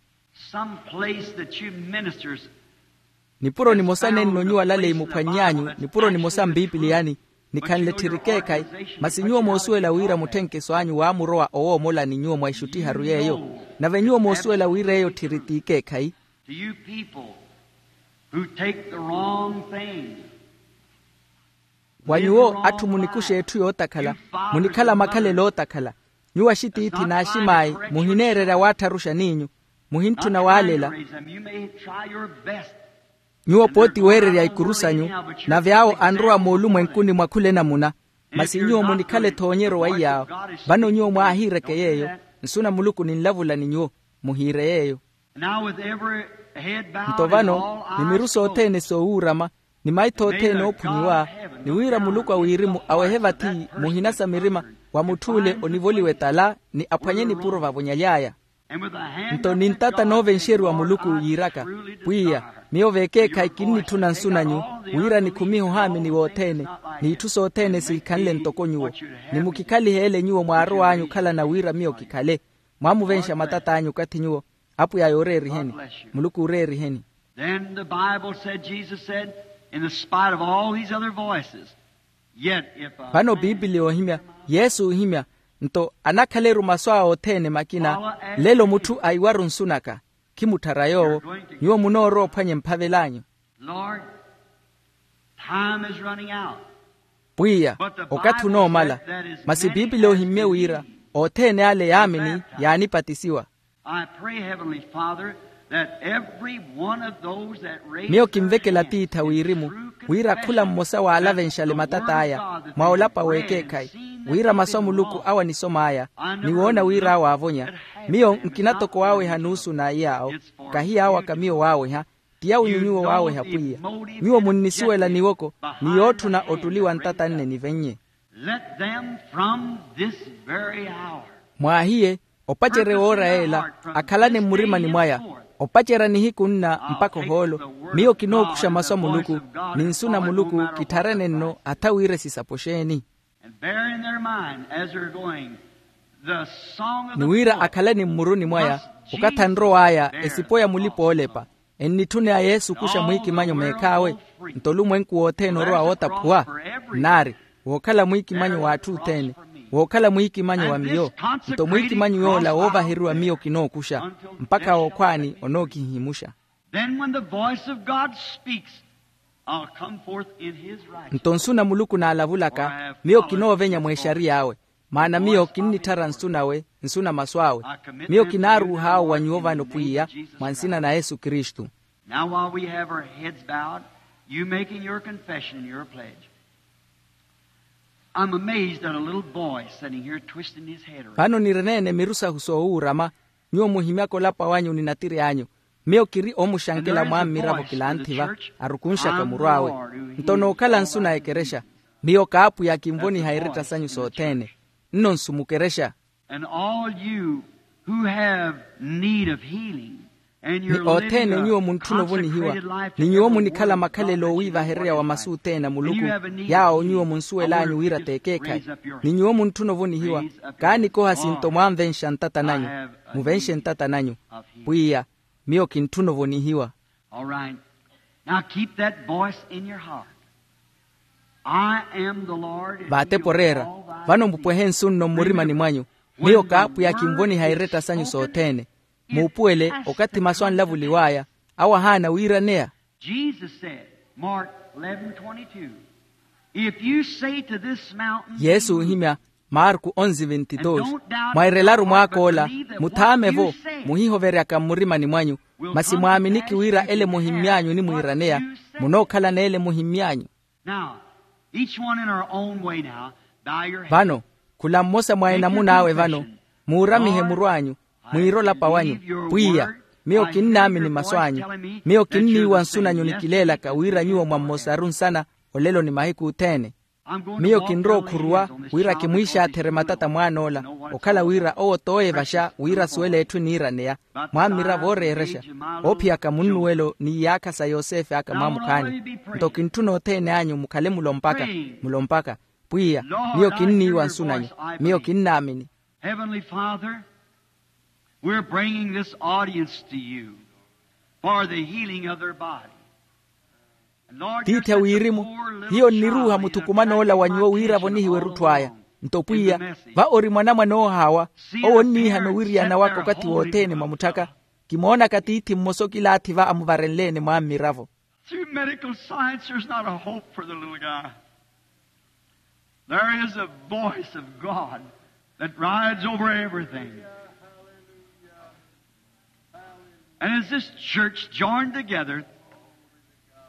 ni puro ni mosa neno nyuo lale imupanyanyu ni puro ni mosa Bibliani nikanletirikekai masinyuo mosuela wira mutenke soanyu wa amuroa owo mola ni nyuo mwaishuti haruyeyo na venyuo mosuela wira eyo tiritikekai to you people who take the wrong thing wanyuo atu munikushe etu yotakala munikala makale lotakala nyuwa shiti iti na ashimai muhinerera watarusha ninyu muhintu na walela nyuo poti were ya ikurusanyu na vyao androa molu mwenkuni mwakule namuna masi nyuo munikale tonyero wa yao bano nyuo mwahire ke yeyo nsuna muluku ninlavula ni nyuo muhire yeyo ntovano nimiruso otene so urama ni maito otene opunyiwa ni wira muluku awirimu aweheva ti muhinasa mirima wa mutule onivoliwe tala ni apanyeni puro vavonyayaya nto nintata nove nsheru wa muluku yiraka pwia miyo veke kaikini tuna nsunanyu wira ni kumiho hami ni wotene ni ituso otene si kanle ntoko nyuo ni mukikali hele nyuo mwaro anyu kala na wira miyo kikale mwamu vensha matata anyu kati nyuo apu ya yoreri heni muluku ureri heni. Then the Bible said, Jesus said, in the spite of all these other voices, yet if a pano bibili ohimya Yesu ohimya nto anakaleru maswa otene makina lelo mutu aiwaru nsunaka kimutarayo nyuo munoro panye mpavelanyo Lord, time is running out. pwia okatu no mala masi bibili ohimye wira otene ale yamini yani patisiwa. I pray, Heavenly Father, that every one of those that raise miyo kimvekela tita wirimu wira kula mmosa wa alave nshale matata aya maolapa weke kai wira masomu luku awa nisoma aya niwona wira awa avonya miyo nkinatoko wawe hanusu na yao kahia awa kamiyo wawe ha tia unyunyuo wawe hapwia miyo muninisiwela niwoko niyotu na otuliwa ntata nne nivenye let them from this very hour mwahie opachere ora ela akalane murima ni mwaya opachera ni hiku nna mpako holo miyo kino kusha maswa muluku ninsuna muluku kitarene no atawire sisaposheni niwira akalane muruni mwaya ukatandro aya esipoya mulipo olepa ennitune ya Yesu kusha mwiki manyo mekawe ntolu mwenku wote noro awota puwa nari wokala mwiki manyo watu tene wokala mwiki manyo wa miyo nto mwiki manyo yola ova heru wa miyo kino kusha mpaka wokwani onoki himusha then when the voice of God speaks I'll come forth in his right nto nsuna muluku na alavulaka miyo kino venya mweshari yawe maana miyo kinni tara nsuna we nsuna maswawe miyo kinaru hao wanyuova nopuia mwansina na Yesu Kristu. Now while we have our heads bowed, you making your confession and your pledge, I'm amazed at a little boy sitting here twisting his head around. Pano nirenene mirusa huso urama nyuo muhimiako lapa wanyu ninatiri anyu miyo kiri omushankela mwami miravo kilantiva arukunsha kamurawe ntono ukala nsuna ekeresha miyo kaapu ya kimvoni hairita sanyu sootene nno nsumukeresha And all you who have need of healing and ni otene nyuo muntuno voni hiwa ni nyuo munikala makale lo wiva herea wa masu tena muluku yao nyuo munsuwe lanyu wira tekekai ni nyuo muntuno voni hiwa kaani koha sinto mwamvensha ntata nanyu muvenshe ntata nanyu puia miyo kintuno voni hiwa. All right. Now keep that voice in your heart. I am the Lord. Bate porera vano mpwehe nsunno murima ni mwanyu miyo kaapu ya kimvoni haireta sanyu sootene muupuele okati maswan lavuliwaya awa hana wira nea. Jesus said, Mark eleven twenty-two, if you say to this mountain, Yesu himya Marku onze veintidós mwairelaru mwakola mutamevo muhihovere akamurima ni mwanyu masi mwaminiki wira ele muhimyanyu ni muiranea munokala na ele muhimyanyu. Now, each one in our own way now, bow your head. Vano kula mmosa mwaena munawe vano muuramihe murwanyu muirola pawanyu pwia miyo kinnami ni maswanyu miyo kinni wansunanyu nikilela kawira nyuo mwamosarun sana olelo ni mahiku utene miyo kinro kurua wira kimwisha aterematata mwanola okala wira oo toe vasha wira suele etu niranea mwamira voreresha opia kamunuelo ni yaka sa Yosefe aka mamukani nto kintuno tene anyu mukale mulompaka mulompaka pwia miyo kinni wansunanyu miyo kinnamini. Heavenly Father, we're bringing this audience to you for the healing of their body. Tite wirimu hiyo niruha mutukumano ola wanyuo wira vonihi werutwaya ntopwia va ori mwana mwano hawa owo niha no wiriana wako kati wotene mamutaka kimona kati iti mmosoki lati va amuvarenlene mwamiravo. Through medical science there's not a hope for the little guy. There is a voice of God that rides over everything. And as this church joined together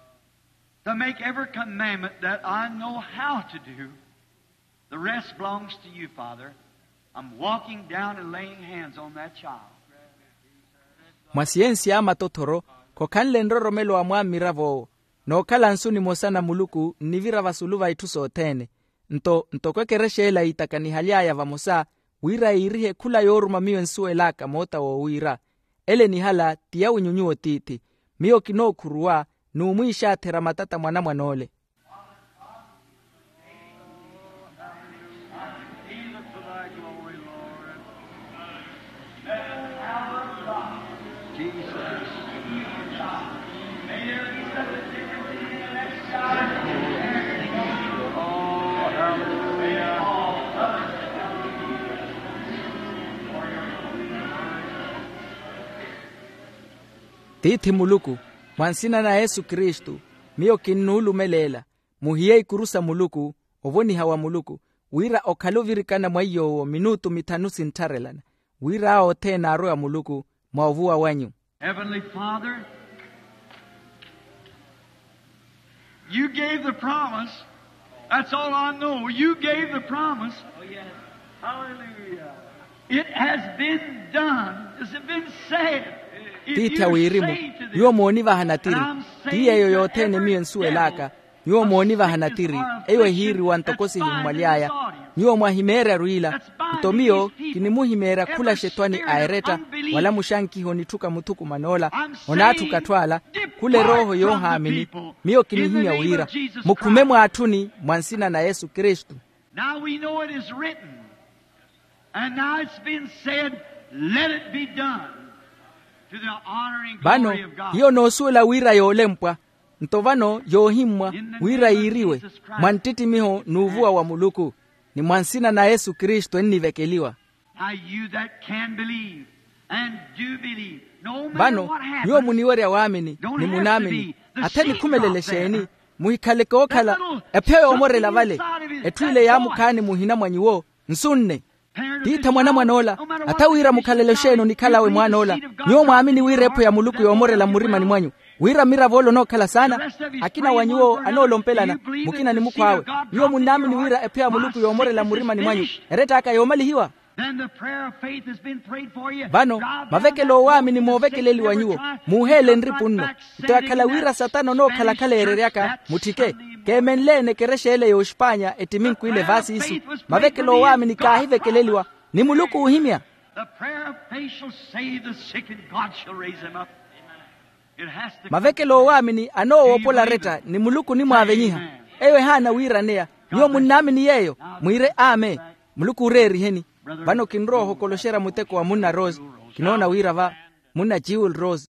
to make every commandment that I know how to do. The rest belongs to you, Father. I'm walking down and laying hands on that child. Mwasiensi ama totoro, kokanle nroromelo wa mwamiravo, no kalansuni mosana muluku nivira vasuluva ituso tene. Nto, nto kwekereshe ela itakani haliaya vamosa, wira irihe kula yoruma miyo nsue laka mota wo wira. Ele ni hala tia unyunyuo titi, miyo kino kuruwa, nuumuisha tera matata mwana mwanole. Titi muluku, mwansina na Yesu Kristu, miyo kinulu melela, muhiye ikurusa muluku, ovoni hawa muluku, wira okaluvirikana mwayo minutu mitanusi ntarelana, wira o tena aroya muluku, mwaovua wanyu. Heavenly Father, you gave the promise. That's all I know. You gave the promise. Oh, yes. Hallelujah. It has been done. It has been said. Tita wirimu, yuo mwoniva hanatiri, tiya yoyote ne miyo nsue laka, yuo mwoniva hanatiri, ewe hiri wantokosi humaliaya, yuo mwahimera ruila, ntomiyo kinimuhimera kula shetwani aereta, wala mushanki honituka mutuku manola, onatu katwala, kule roho yo hamini, miyo kinihimya wira, mukumemu atuni mwansina na Yesu Kristu. Now we know it is written, and now it's been said, let it be done. Bano, hiyo nosula wira yolempwa, ntovano yohimwa wira iriwe, mwantiti miho nuvua wa muluku, ni mwansina na Yesu Kristo ennivekeliwa. Bano, hiyo muniwere waamini, ni munamini, ateni kumelelesheni, muhikaleke okala, epewe omore lavale, etuile ya mukani muhina mwanyiwo, nsunne. Tita mwana mwanola, ata wira mukalelesheno nikalawe mwanola, nyo mwamini wira epo ya muluku yomore la murima ni mwanyu. Wira mira volo no kala sana, akina wanyuo anolo mpelana, mukina ni mukwawe. Nyo munamini wira epo ya muluku yomore la murima ni mwanyu. Ereta aka yomali hiwa. Bano, maveke lo wamini mwoveke leli wanyuo, muhele nripunno. Ito akala wira satano no kala kale ereriaka, mutike. Kemenlene kereshe ele yo Spanya etiminku ile vasi isu. Maveke lo wamini kahive keleliwa, ni muluku uhimia. Maveke lo wamini ano wopola reta, ni muluku ni mwavenyiha. Ewe hana wira nea, nyo munamini yeyo, mwire ame, muluku ureri heni. Bano kinroho koloshera muteko wa muna rose, kinona wira va, muna jewel rose.